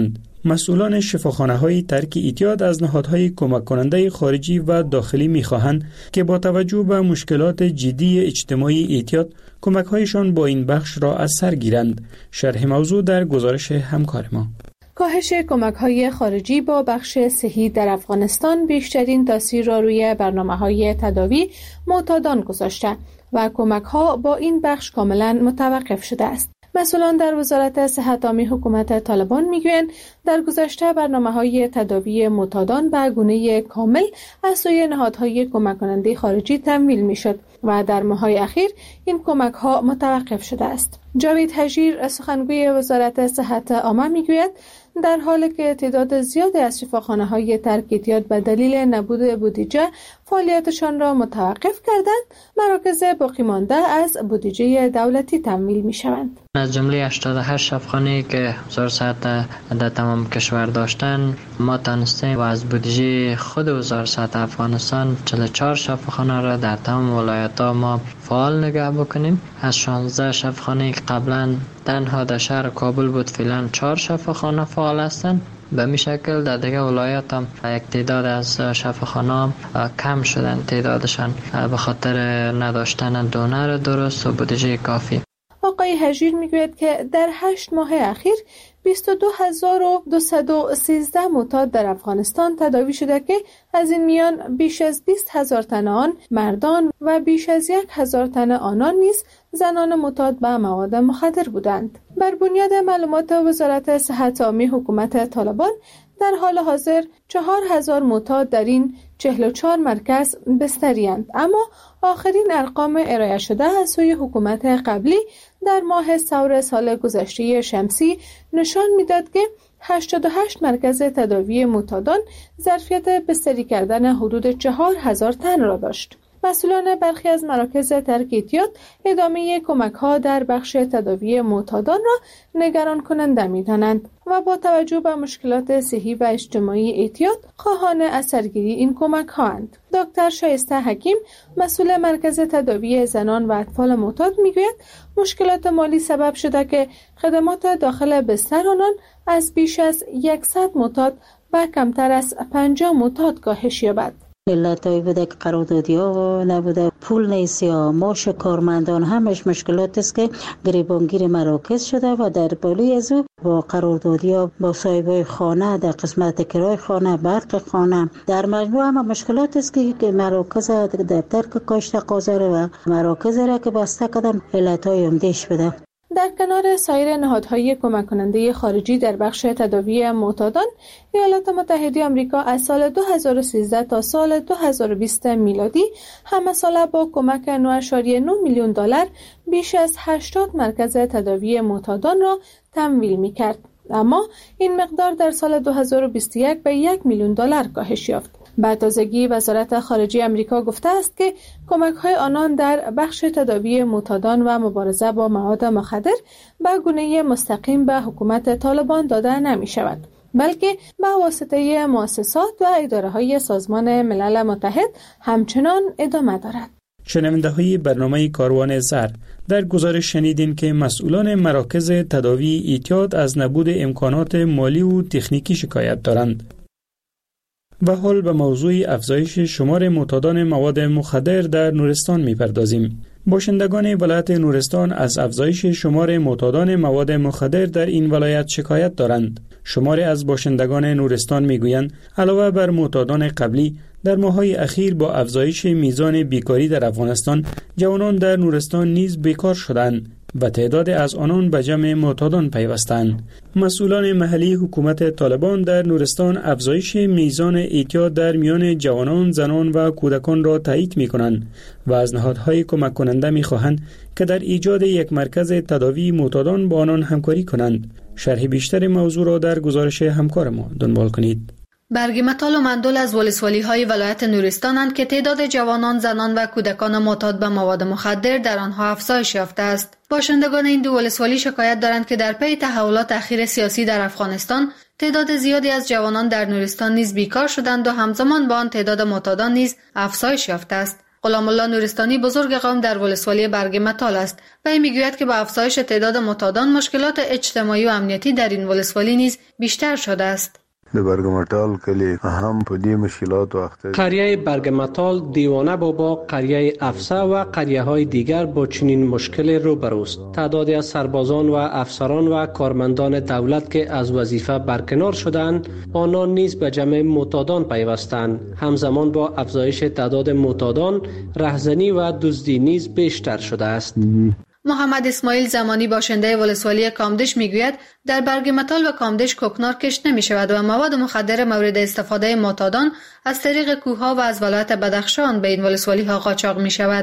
Speaker 1: مسئولان شفاخانه‌های ترک اعتیاد از نهادهای کمک کننده خارجی و داخلی می‌خواهند که با توجه به مشکلات جدی اجتماعی اعتیاد کمک‌هایشان با این بخش را از سر گیرند. شرح موضوع در گزارش همکار ما.
Speaker 2: کاهش کمک‌های خارجی با بخش صحی در افغانستان بیشترین تاثیر را روی برنامه‌های تداوی معتادان گذاشته و کمک‌ها با این بخش کاملا متوقف شده است. مسئولان در وزارت صحت عامه حکومت طالبان میگویند در گذشته برنامه‌های تداوی معتادان به گونه کامل از سوی نهادهای کمک کننده خارجی تمویل میشد و در ماه‌های اخیر این کمک‌ها متوقف شده است. جاوید حجیر سخنگوی وزارت صحت عامه میگوید در حالی که تعداد زیادی از شفاخانه‌های ترک اعتیاد به دلیل نبود بودجه فعالیتشان را متوقف کردند، مراکز باقی مانده از بودجه دولتی تمویل می‌شوند.
Speaker 4: از جمله هشتاد و هشت شفاخانه‌ای که وزارت صحت در تمام کشور داشتن، ما تانستیم و از بودجه خود وزارت صحت افغانستان چهل و چهار شفاخانه را در تمام ولایت‌ها ما فعال نگه بکنیم. از شانزده شفاخانه‌ای که قبلا تنها در شهر کابل بود، فعلا چهار شفاخانه فعال هستند. به می شکل در دیگه ولایت هم یک تعداد از شفاخانه کم شدن تعدادشان به خاطر نداشتن دونر درست و بودجه کافی.
Speaker 2: آقای حجیر میگوید که در هشت ماه اخیر بیست و دو هزار و دویست و سیزده معتاد در افغانستان تداوی شده که از این میان بیش از بیست هزار تن آن مردان و بیش از یک هزار تن آنان نیز زنان معتاد به مواد مخدر بودند. بر بنیاد معلومات وزارت صحت عامه حکومت طالبان در حال حاضر چهار هزار معتاد در این چهل و چهار مرکز بستری‌اند، اما آخرین ارقام ارائه شده از سوی حکومت قبلی در ماه ثور سال گذشته شمسی نشان می‌داد که هشتاد و هشت مرکز تداوی معتادان ظرفیت بستری کردن حدود چهار هزار تن را داشت. مسئولان برخی از مراکز ترک اعتیاد ادامه کمک‌ها در بخش تداوی معتادان را نگران کننده می‌دانند و با توجه به مشکلات صحی و اجتماعی اعتیاد خواهان از سرگیری این کمک‌ها اند. دکتر شایسته حکیم مسئول مرکز تداوی زنان و اطفال معتاد می‌گوید مشکلات مالی سبب شده که خدمات داخل بستر آنان از بیش از صد معتاد و کمتر از پنجاه معتاد کاهش یابد.
Speaker 6: علتایی بوده که قراردادی ها نبوده، پول نیست یا معاش کارمندان، همش مشکلات است که گریبانگیر مراکز شده و در بالای از او با قراردادی ها با صاحبای خانه در قسمت کرای خانه، برق خانه، در مجموع هم مشکلات است که مراکز دفتر که کاشت قاضر و مراکز را که بسته کردن علتای امدیش بوده.
Speaker 2: در کنار سایر نهادهای کمک کننده خارجی در بخش تداوی معتادان، ایالات متحده آمریکا از سال دو هزار و سیزده تا سال دو هزار و بیست میلادی همه ساله با کمک نه ممیز نه میلیون دلار بیش از هشتاد مرکز تداوی معتادان را تمویل می‌کرد. اما این مقدار در سال دو هزار و بیست و یک به یک میلیون دلار کاهش یافت. به تازگی وزارت خارجه آمریکا گفته است که کمک‌های آنان در بخش تداوی معتادان و مبارزه با مواد مخدر به گونه مستقیم به حکومت طالبان داده نمی‌شود، بلکه به واسطه مؤسسات و اداره‌های سازمان ملل متحد همچنان ادامه دارد.
Speaker 1: شنونده های برنامه کاروان زر، در گزارش شنیدین که مسئولان مراکز تداوی اعتیاد از نبود امکانات مالی و تکنیکی شکایت دارند. و حال به موضوع افزایش شمار معتادان مواد مخدر در نورستان می‌پردازیم. باشندگان ولایت نورستان از افزایش شمار معتادان مواد مخدر در این ولایت شکایت دارند. شماری از باشندگان نورستان میگویند علاوه بر معتادان قبلی، در ماه‌های اخیر با افزایش میزان بیکاری در افغانستان، جوانان در نورستان نیز بیکار شدند و تعداد از آنان به جمع معتادان پیوستند. مسئولان محلی حکومت طالبان در نورستان افزایش میزان اعتیاد در میان جوانان، زنان و کودکان را تایید می‌کنند و از نهادهای کمک کننده می‌خواهند که در ایجاد یک مرکز تداوی معتادان با آنان همکاری کنند. شرح بیشتر موضوع را در گزارش همکار ما دنبال کنید.
Speaker 8: برگی متال و مندول از ولسوالی های ولایت نورستانند که تعداد جوانان، زنان و کودکان معتاد به مواد مخدر در آنها افزایش یافته است. باشندگان این دو ولسوالی شکایت دارند که در پی تحولات اخیر سیاسی در افغانستان، تعداد زیادی از جوانان در نورستان نیز بیکار شدند و همزمان با آن تعداد معتادان نیز افزایش یافته است. غلام الله نورستانی بزرگ قوم در ولسوالی برگ متال است و این میگوید که با افزایش تعداد معتادان مشکلات اجتماعی و امنیتی در این ولسوالی نیز بیشتر شده است.
Speaker 5: د برگمټال کلی هم په دې مشکلات وخت
Speaker 9: قریه برگمتال، دیوانه بابا، قریه افسه و قریه های دیگر با چنین مشکل روبروست. تعدادی از سربازان و افسران و کارمندان دولت که از وظیفه برکنار شدند، آنان نیز به جمع معتادان پیوستند. همزمان با افزایش تعداد معتادان، رهزنی و دزدی نیز بیشتر شده است.
Speaker 8: محمد اسماعیل زمانی باشنده ولسوالی کامدش میگوید در برگ متال و کامدش کوکنار کشت نمی شود و مواد مخدر مورد استفاده معتادان از طریق کوهها و از ولایت بدخشان به این ولسوالی ها قاچاق می شود.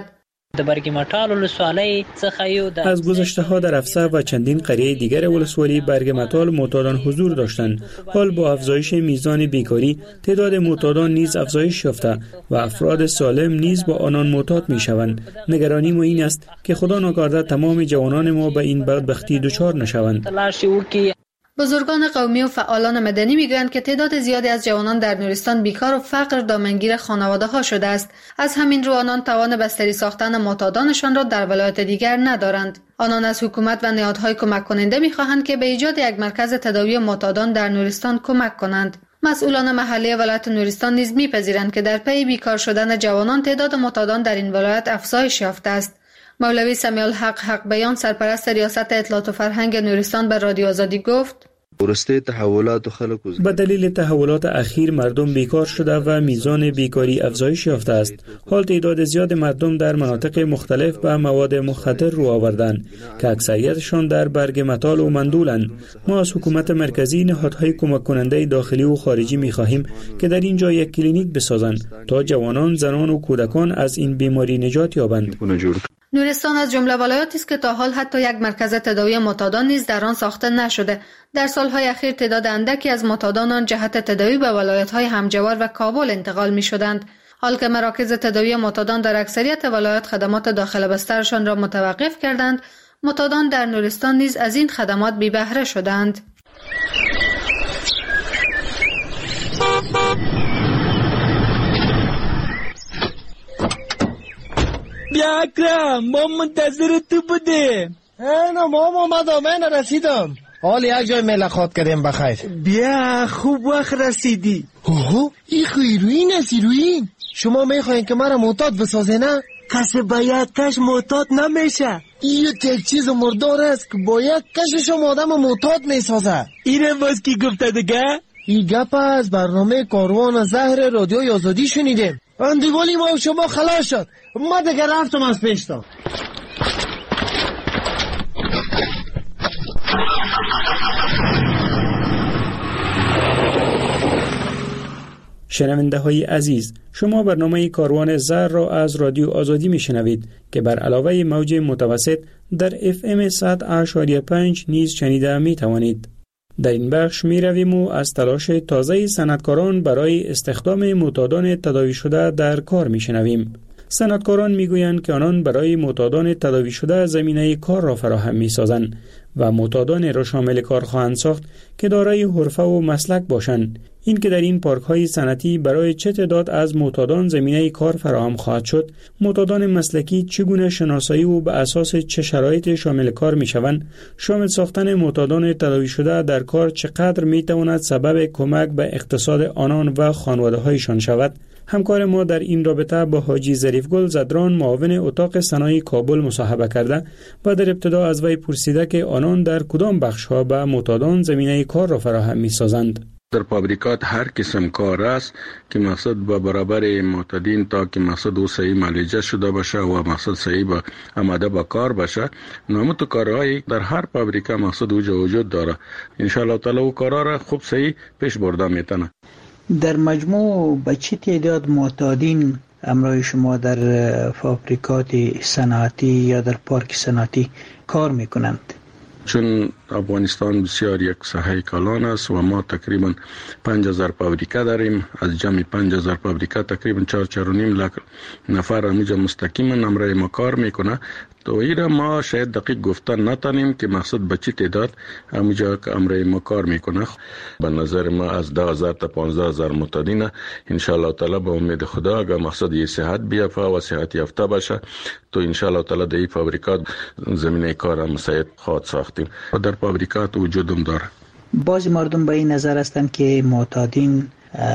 Speaker 1: از گذشته ها در افسه و چندین قریه دیگر ولسوالی برگ متال معتادان حضور داشتند. حال با افزایش میزان بیکاری تعداد معتادان نیز افزایش یافته و افراد سالم نیز با آنان معتاد می شوند. نگرانی ما این است که خدا ناکرده تمام جوانان ما به این بدبختی دچار نشوند.
Speaker 8: بزرگان قومی و فعالان مدنی میگویند که تعداد زیادی از جوانان در نورستان بیکار و فقر دامنگیر خانواده ها شده است. از همین رو آنان توان بستری ساختن معتادانشان را در ولایت دیگر ندارند. آنان از حکومت و نهادهای کمک کننده میخواهند که به ایجاد یک مرکز تداوی معتادان در نورستان کمک کنند. مسئولان محلی ولایت نورستان نیز میپذیرند که در پی بیکار شدن جوانان تعداد معتادان در این ولایت افزایش یافته است. مولوی سمیع الحق حق بیان سرپرست ریاست اطلاعات و فرهنگ نورستان به رادیو آزادی گفت:
Speaker 1: به دلیل تحولات اخیر مردم بیکار شده و میزان بیکاری افزایش یافته است. حال تعداد زیاد مردم در مناطق مختلف به مواد مخدر رو آوردند که اکثریتشان در برگ متال و مندولند. ما از حکومت مرکزی نهادهای کمک کننده داخلی و خارجی می‌خواهیم که در اینجا یک کلینیک بسازند تا جوانان، زنان و کودکان از این بیماری نجات یابند.
Speaker 8: نورستان از جمله ولایاتی است که تا حال حتی یک مرکز تداوی معتادان نیز در آن ساخته نشده. در سالهای اخیر تعداد اندکی از معتادان آن جهت تداوی به ولایت‌های همجوار و کابل انتقال می‌شدند. حال که مراکز تداوی معتادان در اکثریت ولایات خدمات داخل بسترشان را متوقف کردند، معتادان در نورستان نیز از این خدمات بی بهره شدند.
Speaker 14: بیا اکرم، ما منتظر تو بودیم.
Speaker 15: اینا ما اومدم، من رسیدم. حال یک جای ملاقات کردیم بخیر.
Speaker 14: بیا خوب وقت رسیدی.
Speaker 15: اوه این خیروین است. ایروین شما میخواین که مرا معتاد بسازه نه؟
Speaker 14: کسی با یک کش معتاد نمیشه.
Speaker 15: این یک چیز مردار است که با یک کشش آدم معتاد میسازه.
Speaker 14: اینم باز کی گفته دیگه؟
Speaker 15: این گپ از برنامه کاروان زهر رادیوی آزادی شنیدیم. اندیوالی ما و شما خلاص شد. ما دیگه رفتم از پیشتا.
Speaker 1: شنونده های عزیز، شما برنامه کاروان زهر را از رادیو آزادی می شنوید که بر علاوه موج متوسط در اف ام صد و پنج نیز شنیده می توانید. در این بخش می رویم و از تلاش تازه صنعتکاران برای استخدام معتادان تداوی شده در کار می شنویم. صنعتکاران می گویند که آنان برای معتادان تداوی شده زمینه کار را فراهم می سازند و معتادان را شامل کار خواهند ساخت که دارای حرفه و مسلک باشند. این که در این پارک های صنعتی برای چه تعداد از معتادان زمینه کار فراهم خواهد شد، معتادان مسلکی چگونه شناسایی و به اساس چه شرایط شامل کار می شوند، شامل ساختن معتادان تداوی شده در کار چقدر می تواند سبب کمک به اقتصاد آنان و خانواده هایشان شود. همکار ما در این رابطه با حاجی ظریفگل زدران معاون اتاق صنایع کابل مصاحبه کرده و در ابتدا از وی پرسیده که آنان در کدام بخش ها به معتادان زمینه کار را فراهم می سازند.
Speaker 12: در فابریکات هر قسم کار است که مقصد به برابر معتادین تا که مقصد او صحیح معالجه شده باشه و مقصد صحیح با آماده به کار باشه. نامو تو کارهایی در هر فابریکه مقصد اوجا وجود داره. ان شاء الله تعالی او کارا را خوب صحیح پیش برده میتونه.
Speaker 16: در مجموع به چه تعداد معتادین همراه شما در فابریکات صنعتی یا در پارک صنعتی کار میکنند؟
Speaker 12: چون افغانستان بسیار یک ساحه کلان است و ما تقریبا پنج هزار فابریکه داریم. از جمع پنج هزار فابریکه تقریبا چهار چهار و نیم لک نفر همینجا مستقیما امرای ما کار میکنه. تو ایره ما شاید دقیق گفتن نتانیم که مقصد به چی تعداد همینجا که امرای ما کار میکنه. به نظر ما از ده هزار تا پانزده هزار متدین ان شاء الله تعالی به امید خدا اگر مقصد یه صحت بیافته و صحت یافته باشه تو ان شاء الله تعالی در این فابریکات زمینه کار مساعد خواهد ساختیم و در فابریکات وجودم داره.
Speaker 16: بعضی مردم به این نظر هستند که معتادین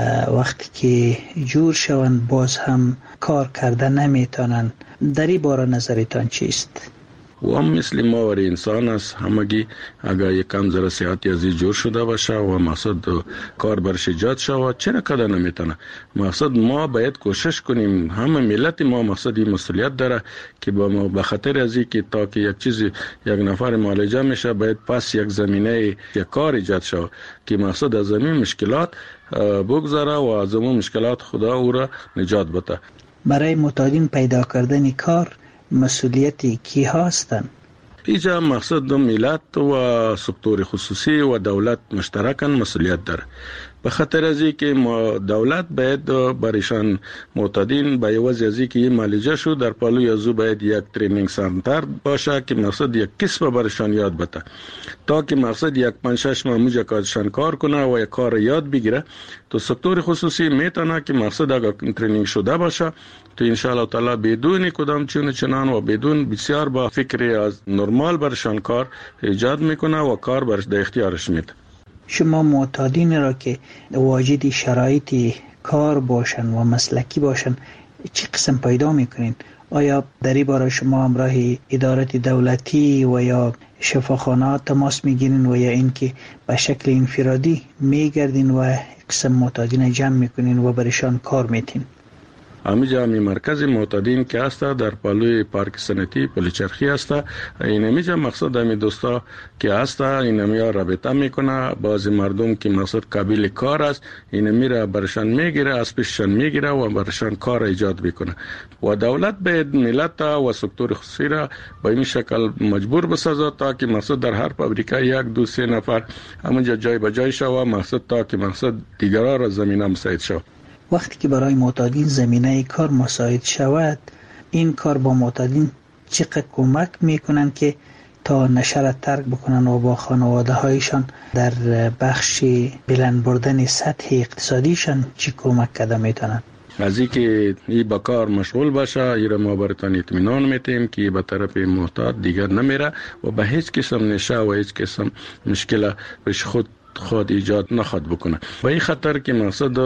Speaker 16: وقتی که جور شوند باز هم کار کرده نمیتونن. در این باره نظرتان چیست؟
Speaker 12: و هم مثل ما و انسان است، همگی اگر یک کم ذره صحتی از جور شده باشه و مقصد کار برش ایجاد شود چرا کده نمیتونه. مقصد ما باید کوشش کنیم، همه ملت ما مقصد این مسئولیت داره که با ما به خاطر از اینکه تا که یک چیز یک نفر معالجه میشه باید پس یک زمینه یک کار ایجاد شود که مقصد از زمین مشکلات بگذاره و از اون مشکلات خدا او را نجات بده.
Speaker 16: برای معتادین پیدا کردن کار مسئولیتی کی هستند؟
Speaker 12: اینجا مقصد دو ملت و سکتور خصوصی و دولت مشترکاً مسئولیت داره. به خاطر از اینکه دولت باید برایشان معتادین به عوض از اینکه این معالجه شو در پالوی ازو باید یک ترینینگ سنتر باشه که مقصد یک کسب برایشان یاد بده تا که مقصد یک پنج شش ماه موجه کارشان کار کنه و یک کار یاد بگیره. تو سکتور خصوصی میتونه که مقصد اگر ترینینگ شده باشه تو ان شاء الله تعالی بدون کدام چون چنان و بدون بسیار با فکری از نرمال برشان کار ایجاد میکنه و کار برش در اختیارش میده.
Speaker 16: شما معتادین را که واجد شرایط کار باشن و مسلکی باشن چه قسم پیدا میکنین؟ آیا در این باره شما همراه ادارات دولتی و یا شفاخانه تماس میگیرین و یا اینکه به شکل انفرادی میگردین و قسم معتادین جمع میکنین و برشان کار میتین؟
Speaker 12: همینجا می مرکز معتادین که هست در پالوی پارک سنتی پلیچرخی هست. این همینجا مقصد همی دوستا که هست این همیا رابطه میکنه. بعضی مردم که مقصد قابل کار است این میره برشان میگیره از پیششان میگیره و برشان کار ایجاد میکنه و دولت باید ملت و سکتور خصوصی را به این شکل مجبور بسازه تا که مقصد در هر فابریکه یک دو سه نفر همونجا جای به جای شوه مقصد تا که مقصد دیگرها را زمینه مساعد شود.
Speaker 16: وقتی که برای معتادین زمینه کار مساعد شود این کار با معتادین چقدر کمک میکنن که تا نشه را ترک بکنن و با خانواده هایشان در بخش بلند بردن سطح اقتصادیشان چی کمک کرده میتونن؟
Speaker 12: از اینکه ای با کار مشغول باشه ای را ما براتان اطمینان میتیم که به طرف معتاد دیگر نمیره و به هیچ قسم نشه و هیچ قسم مشکل پیش خود خود ایجاد نخواد بکنه. با این خطر که مقصد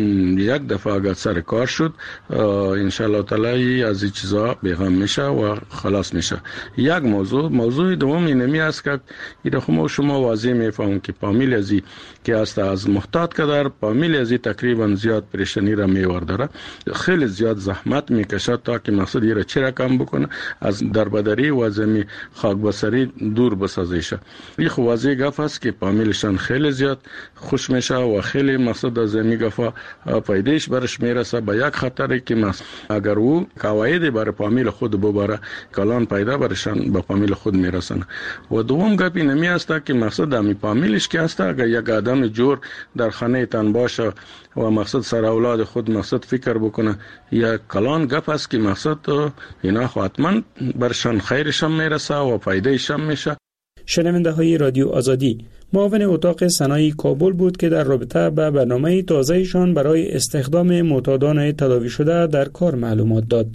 Speaker 12: یک دفعه اگر سر کار شد ان شاء الله تعالی از این چیزا بیغم میشه و خلاص میشه. یک موضوع موضوع دوم اینمی است که این خود شما واضح میفهمون که فامیل ازی که است از محتاط کدر فامیل ازی تقریبا زیاد پریشانی را میورداره، خیلی زیاد زحمت میکشه تا که مقصد این را چرا کم بکنه از دربدری و زمین خاک بسری دور بسازیشه. این خود واضح گفت است که فامیلشان خیلی زیاد خوش میشه و خیلی مقصد از میگفا پیدایش برش میرسه به یک خطری که مقصد اگر او قواعد بر فامیل خود ببره کلان پیدا برشان به فامیل خود میرسن. و دوم گپ اینمی است که مقصد امی فامیلش که است اگر یک آدم جور در خانه تن باشه و مقصد سر اولاد خود مقصد فکر بکنه یا کلان گپ است که مقصد اینا حتما برشان خیرشان میرسه و پیدایشان میشه.
Speaker 1: شنونده های رادیو آزادی، معاون اتاق صنایع کابل بود که در رابطه به برنامه تازه‌شان برای استخدام معتادان تداوی شده در کار معلومات داد.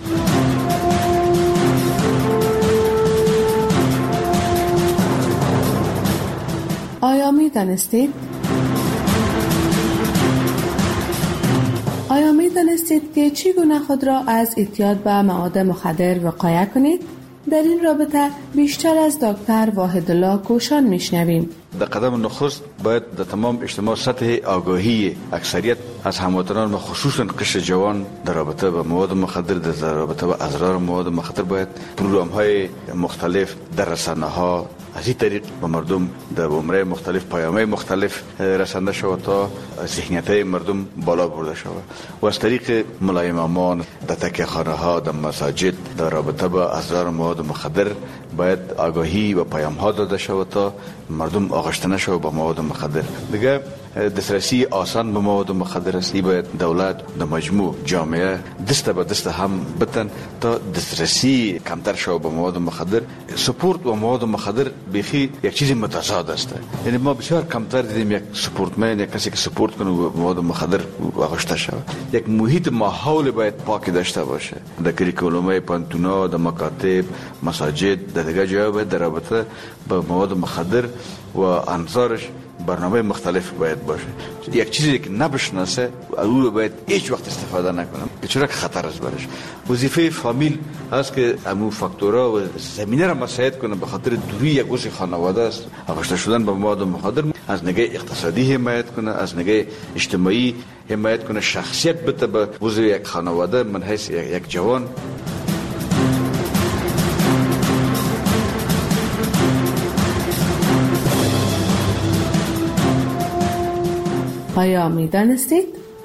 Speaker 2: آیا می دانستید؟ آیا می دانستید که چگونه خود را از اعتیاد به مواد مخدر وقایه کنید؟ در این رابطه بیشتر از دکتر واحدالله کوشان میشنویم.
Speaker 10: در قدم نخست باید در تمام اجتماع سطح آگاهی اکثریت از هموطنان و خصوصا قشر جوان در رابطه با مواد مخدر، در رابطه با اضرار مواد مخدر باید پروگرام های مختلف در رسانه ها از این طریق به مردم در عمره مختلف پیام‌های مختلف رسانده شود تا ذهنیت‌های مردم بالا برده شود و از طریق ملای امامان در تکیه خانه ها در مساجد در رابطه با اضرار مواد مخدر باید آگاهی و پیام ها داده شود تا مردم آغشته نشود با مواد مخدر. دیگه دسترسی آسان به مواد مخدر است. باید دولت در مجموع جامعه دست به دست هم بتن تا دسترسی کمتر شود به مواد مخدر. سپورت و مواد مخدر بیخی یک چیز متضاد است. یعنی ما بسیار کمتر دیدیم یک سپورتمن یک کسی که سپورت کنه به مواد مخدر آغشته شود. یک محیط ماحول باید پاک داشته باشه. در کریکولوم پانتونا، در مکاتب، مساجد، در دیگه جاها باید در رابطه با مواد مخدر و انظارش برنامه مختلف باید باشه. یک چیزی که نبشناسه او باید هیچ وقت استفاده نکنه که چرا که خطر است برش. وظیفه فامیل هست که امو فاکتورها و زمینه را مساعد کنه. به خاطر دوری یک عضو خانواده است آغشته شدن به مواد مخدر از نگاه اقتصادی حمایت کنه، از نگاه اجتماعی حمایت کنه، شخصیت بده به عضو یک خانواده من حیث یک جوان.
Speaker 2: آیا می دانستید؟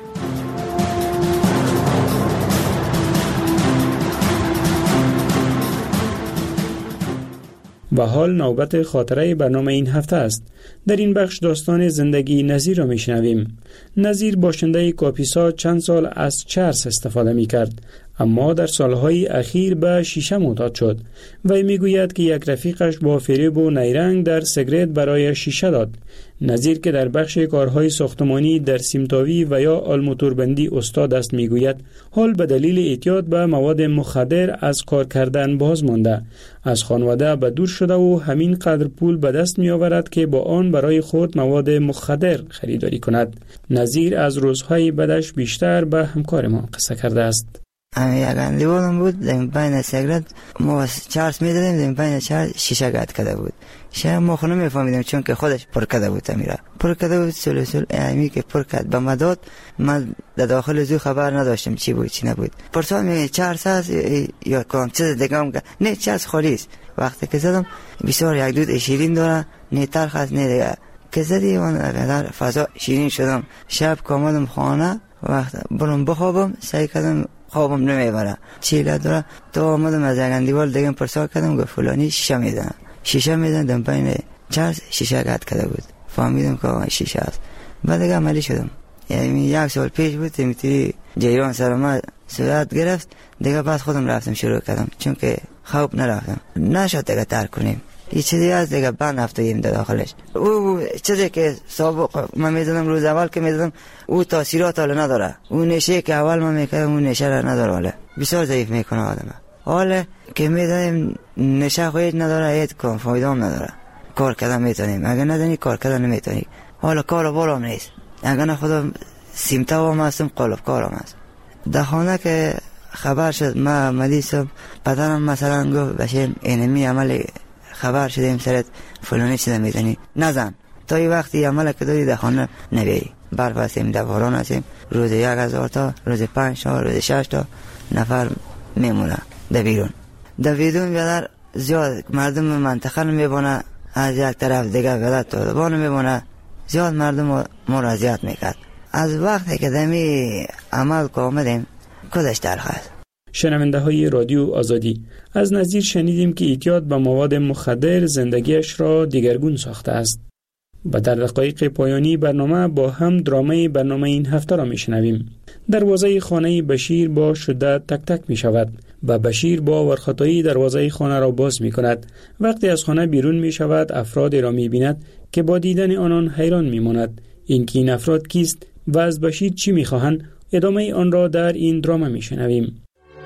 Speaker 1: و حال نوبت خاطره برنامه این هفته است. در این بخش داستان زندگی نظیر را میشنویم. نظیر باشنده کاپیسا چند سال از چرس استفاده می کرد، اما در سالهای اخیر به شیشه معتاد شد. وی میگوید که یک رفیقش با فریب و نیرنگ در سیگرت برای شیشه داد. نظیر که در بخش کارهای ساختمانی در سیمتاوی و یا آلموتوربندی استاد است میگوید حال به دلیل اعتیاد به مواد مخدر از کار کردن باز مانده، از خانواده به دور شده و همین قدر پول به دست می آورد که با آن برای خود مواد مخدر خریداری کند. نظیر از روزهای بدش بیشتر به همکار ما قصه کرده است.
Speaker 13: امی اگر لیوانم بود در بین سیگرت ما چرس میدادیم، در بین چرس شیشه قطع کرده بود. شاید ما خود نمیفهمیدیم چون که خودش پر کرده بود. امیرا پر کرده بود سول سول امی که پر کرد به مداد من در داخل زو خبر نداشتم چی بود چی نبود. پرسان میگه چرس هست یا کام چیز دیگه هم که نه چرس خالی است. وقتی که زدم بسیار یک دود شیرین داره، نه تلخ است نه دیگه. که زدی من در فضا شیرین شدم. شب کاملم خانه وقت برم بخوابم سعی کردم خوابم نمیبره چیله داره تا آمدم از یک دیوار دیگه پرسا کردم گفت فلانی شیشه میزنه شیشه میزنه دم پایین چرس شیشه قطع کرده بود. فهمیدم که شیشه است. بعد دیگه عملی شدم. یعنی یک سال پیش بود میتونی جیران سر ما صورت گرفت دیگه بعد خودم رفتم شروع کردم چون که خواب نرفتم نشد دیگه ترک کنیم. یه چیزی از دیگه بند افتادیم در داخلش. او چیزی که سابق من میدونم روز اول که میدونم او تاثیرات حالا نداره. او نشه که اول من میکردم اون نشه را نداره. حالا بسیار ضعیف میکنه آدم. حالا که میدونیم نشه خواهید نداره هیچ کن فایده هم نداره. کار کردن میتونیم اگر ندانی کار کردن نمیتونی. حالا کار بالام نیست اگر نه خدا سیمتا هم هستم قالب کارم هست. در خانه که خبر شد ما مدیسم پدرم مثلا گفت بشه اینمی عمل خبر شدیم سرت فلانی چیزا میزنی نزن تا این وقتی عمل که داری در خانه نبیری. برف هستیم دواران هستیم روز یک هزار تا روز پنج تا روز شش تا نفر میمونه در بیرون. در بیرون بیادر زیاد مردم منطقه میبونه از یک طرف دیگه بیادر طالبان میبونه زیاد مردم ما را اذیت میکرد. از وقتی که دمی عمل که آمدیم کدش تلخ است.
Speaker 1: شنونده های رادیو آزادی، از نظیر شنیدیم که اعتیاد به مواد مخدر زندگیش را دیگرگون ساخته است. و در دقایق پایانی برنامه با هم درامه برنامه این هفته را میشنویم. دروازه خانه بشیر با شدت تک تک می شود و بشیر با ورختایی دروازه خانه را باز می کند. وقتی از خانه بیرون می شود افرادی را می بیند که با دیدن آنان حیران می ماند. اینکه این افراد کیست و از بشیر چی می خواهند؟ ادامه آن را در این درامه می شنویم.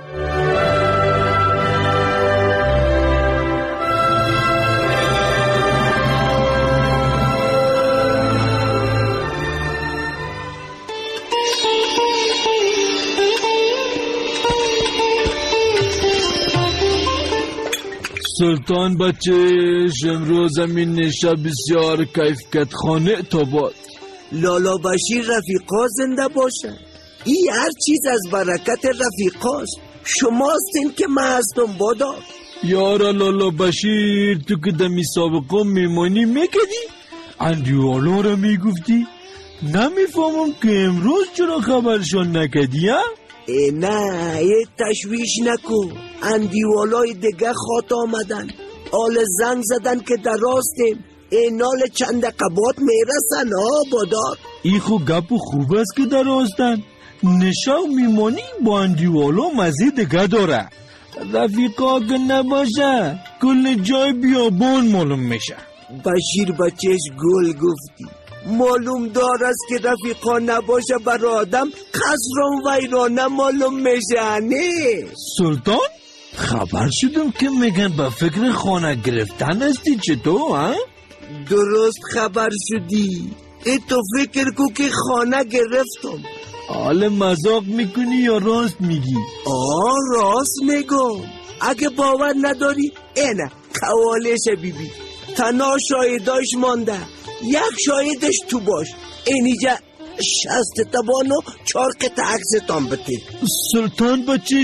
Speaker 14: سلطان بچه امروز زمین نشه بسیار کیف کت خانه تا باد.
Speaker 17: لالا بشیر رفیقا زنده باشن. ای هر چیز از برکت رفیقاست. شما هستین که من هستم بادا.
Speaker 14: یارا لالا بشیر، تو که دمی سابقا میمانی میکدی اندیوالا را میگفتی؟ نمیفهمم که امروز چرا خبرشان نکدی ها؟
Speaker 17: نه یه تشویش نکن، اندیوالای دیگه خاط آمدن، آل زنگ زدن که در راستیم، اینال چند قبات میرسن ها بادار.
Speaker 14: ای خو گپ خوب است که در راستن، نشاو میمانی با اندیوالا مزید دیگه داره. رفیقا که نباشه کل جای بیابان معلوم میشه.
Speaker 17: بشیر بچهش گل گفتی، معلوم دار است که رفیقا نباشه بر آدم قصران ویرانه معلوم میشه. نه
Speaker 14: سلطان خبر شدم که میگن به فکر خانه گرفتن هستی، چطور ها؟
Speaker 17: درست خبر شدی، ای تو فکر کو که خانه گرفتم.
Speaker 14: حال مذاق میکنی یا راست میگی؟
Speaker 17: آه راست میگم، اگه باور نداری اینه قوالش بیبی، تنها شایداش مانده، یک شایدش تو باش، اینجا شست تبانو چار قطع عکستان بتید.
Speaker 14: سلطان بچش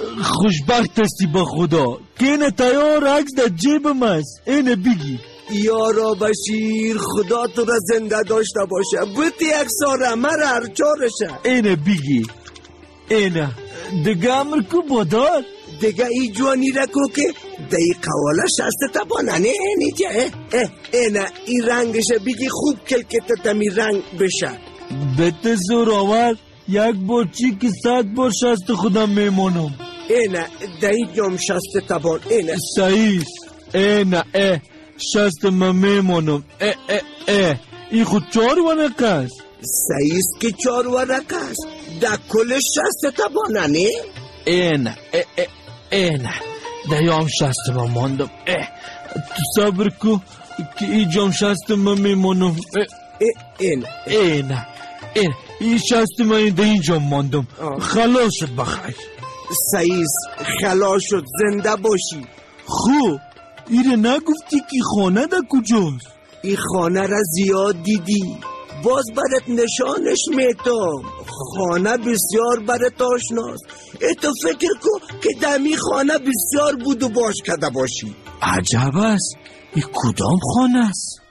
Speaker 14: خوشبخت هستی با خدا که اینه تیار عکس در جیبم است، اینه بگی.
Speaker 17: یارا بشیر خدا تو را زنده داشته باشه، بوتی یک ساره مر هر چارشه.
Speaker 14: اینه بگی، اینه دیگه امر کو بادار،
Speaker 17: دیگه ای جوانی را کو که دی قواله شست تبانه. نه اینجا اینه ای رنگشه بگی خوب کلکت تمی رنگ بشه.
Speaker 14: بته زور آور یک بار چی که صد بار شست خودم میمونم.
Speaker 17: اینه دی جام شست تبان، اینه
Speaker 14: سعیس، اینه اه شست من میمونم. اه اه اه ای خود چار ورقه است.
Speaker 17: سعیس که چار ورقه است، در کل شست تبانه. نه
Speaker 14: اینه اه اه اینه دیام شست من ماندم. اه تو صبر کو که ای جام شست من میمونم.
Speaker 17: اینه
Speaker 14: اینه این ای شست من این اینجا ماندم. خلاص شد بخیر.
Speaker 17: سعیس خلاص شد، زنده باشی.
Speaker 14: خوب ایره نگفتی که خانه دا کجاست؟
Speaker 17: ای خانه را زیاد دیدی، باز برات نشانش میتم. خانه بسیار برات آشناست، ای تو فکر کو که دمی خانه بسیار بود و باش کده باشی.
Speaker 14: عجب است، ای کدام خانه است؟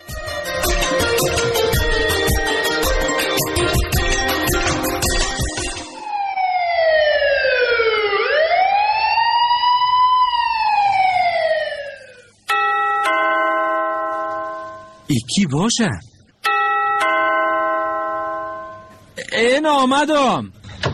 Speaker 14: ای کی باشه؟ این آمدم.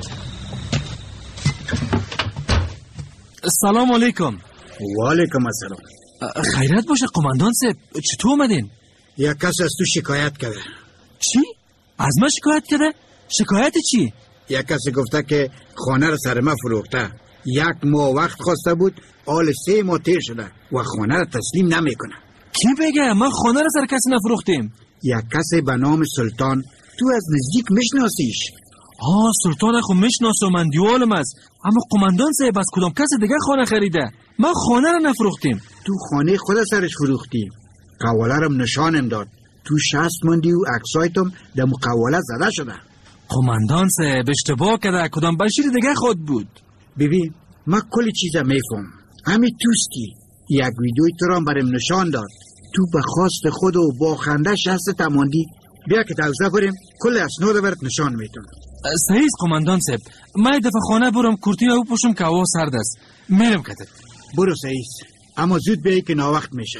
Speaker 14: سلام علیکم.
Speaker 18: و علیکم السلام.
Speaker 27: خیرت باشه قماندان صاحب، چطور اومدین؟
Speaker 18: یک کس از تو شکایت کرده.
Speaker 27: چی؟ از من شکایت کرده؟ شکایت چی؟
Speaker 18: یک کسی گفته که خانه را سر ما فروخته، یک ماه وقت خواسته بود، حال سه ماه تیر شده و خانه را تسلیم نمیکنه.
Speaker 27: کی بگه؟ من خانه را سر کسی نفروختیم.
Speaker 18: یک کسی به نام سلطان، تو از نزدیک میشناسیش؟
Speaker 27: آه سلطان خو میشناسم، من دیوالم است، اما قماندان صاحب از کدام کسی دیگه خانه خریده؟ من خانه را نفروختیم.
Speaker 18: تو خانه خود سرش فروختی، قواله رم نشانم داد، تو شست مندی و عکسایتم در قواله زده شده.
Speaker 27: قماندان صاحب اشتباه کرده، کدام بشیر دیگه خود بود.
Speaker 18: ببین من کلی چیزا میفهم، همین توستی یک ویدیوی تو را برم نشان داد، تو به خواست خود و با خنده شست تماندی. بیا که توزه بریم کل اسناد برات نشان میتون.
Speaker 27: صحیح قماندان صاحب، من دفعه خانه برم کرتی او پوشم که هوا سرد است، میرم کتت.
Speaker 18: برو صحیح، اما زود بیایی که ناوقت میشه.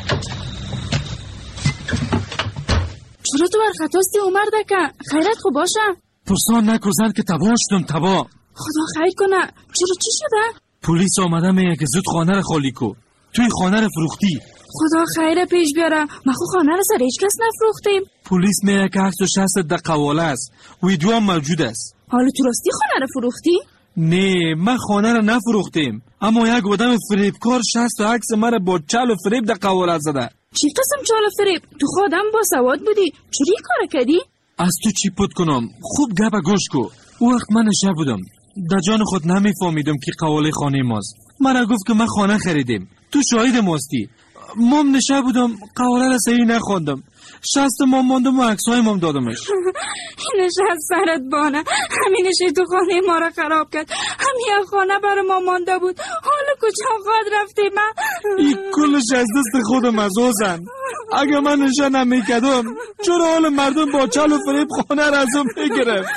Speaker 19: چرا تو برخطاستی عمر دکه؟ خیرت خوب باشه؟
Speaker 27: پرسان نکو زن که تباه شدم تباه.
Speaker 19: خدا خیر کنه. چرا چی شده؟
Speaker 27: پلیس آمده میگه که زود خانه رو خالی کو، توی خانه رو فروختی.
Speaker 19: خدا خیر پیش بیاره، ما خو خانه رو سر هیچ کس نفروختیم.
Speaker 27: پلیس میگه که عکس و شست در قواله است، ویدیو هم موجود است.
Speaker 19: حالا تو راستی خانه رو فروختی؟
Speaker 27: نه من خانه رو نفروختیم، اما یک آدم فریبکار شست و عکس مرا با چال و فریب در قواله زده.
Speaker 19: چی قسم چال و فریب؟ تو خودم با سواد بودی، چری کار کردی؟
Speaker 27: از تو چی پد کنم؟ خوب گپ گوش کو. او وقت من نشه بودم، در جان خود نمیفهمیدم که قواله خانه ماست. مرا گفت که من خانه خریدیم، تو شاهد ماستی. مام نشه بودم قواله را صحیح نخوندم. شست مام ماندم و عکسای مام دادمش.
Speaker 19: اینش از سرت بانه. همینش تو خانه ما را خراب کرد. همین خانه برای ما مانده بود. حالا کجا خواهد رفتی من؟
Speaker 27: این کلش از دست خودم از اوزن. اگه من نشه نمیکدم چرا حال مردم با چل و فریب خانه را ازم بگرفت؟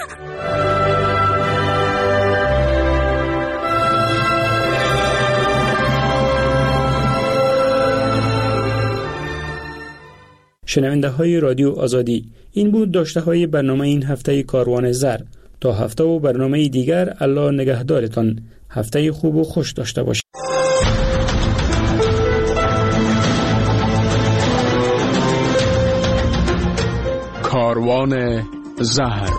Speaker 1: شنونده های رادیو آزادی، این بود داشته های برنامه این هفته کاروان زر. تا هفته و برنامه دیگر، الله نگهدارتان. هفته خوب و خوش داشته باشید.
Speaker 7: کاروان زهر.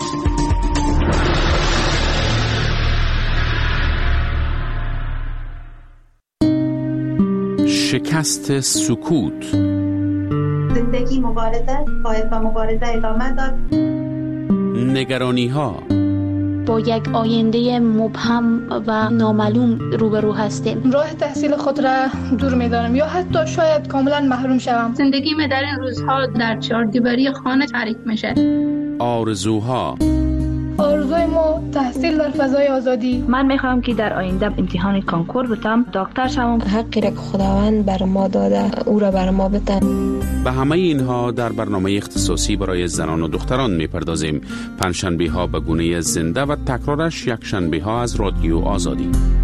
Speaker 11: شکست سکوت.
Speaker 20: زندگی مبارزه باید با مبارزه ادامه داد.
Speaker 11: نگرانی ها.
Speaker 21: با یک آینده مبهم و نامعلوم روبرو هستیم.
Speaker 22: راه تحصیل خود را دور می‌دارم یا حتی شاید کاملا محروم شوم.
Speaker 23: زندگی من در این روزها در چهاردیواری خانه تعریف میشه.
Speaker 11: آرزوها.
Speaker 22: آرزوی ما تحصیل در فضای آزادی.
Speaker 24: من میخوام که در آینده امتحان کنکور بتم، دکتر شوم.
Speaker 25: حقی را که خداوند بر ما داده او را بر ما بتن.
Speaker 11: به همه اینها در برنامه اختصاصی برای زنان و دختران میپردازیم. پنجشنبه ها به گونه زنده و تکرارش یک شنبه ها از رادیو آزادی.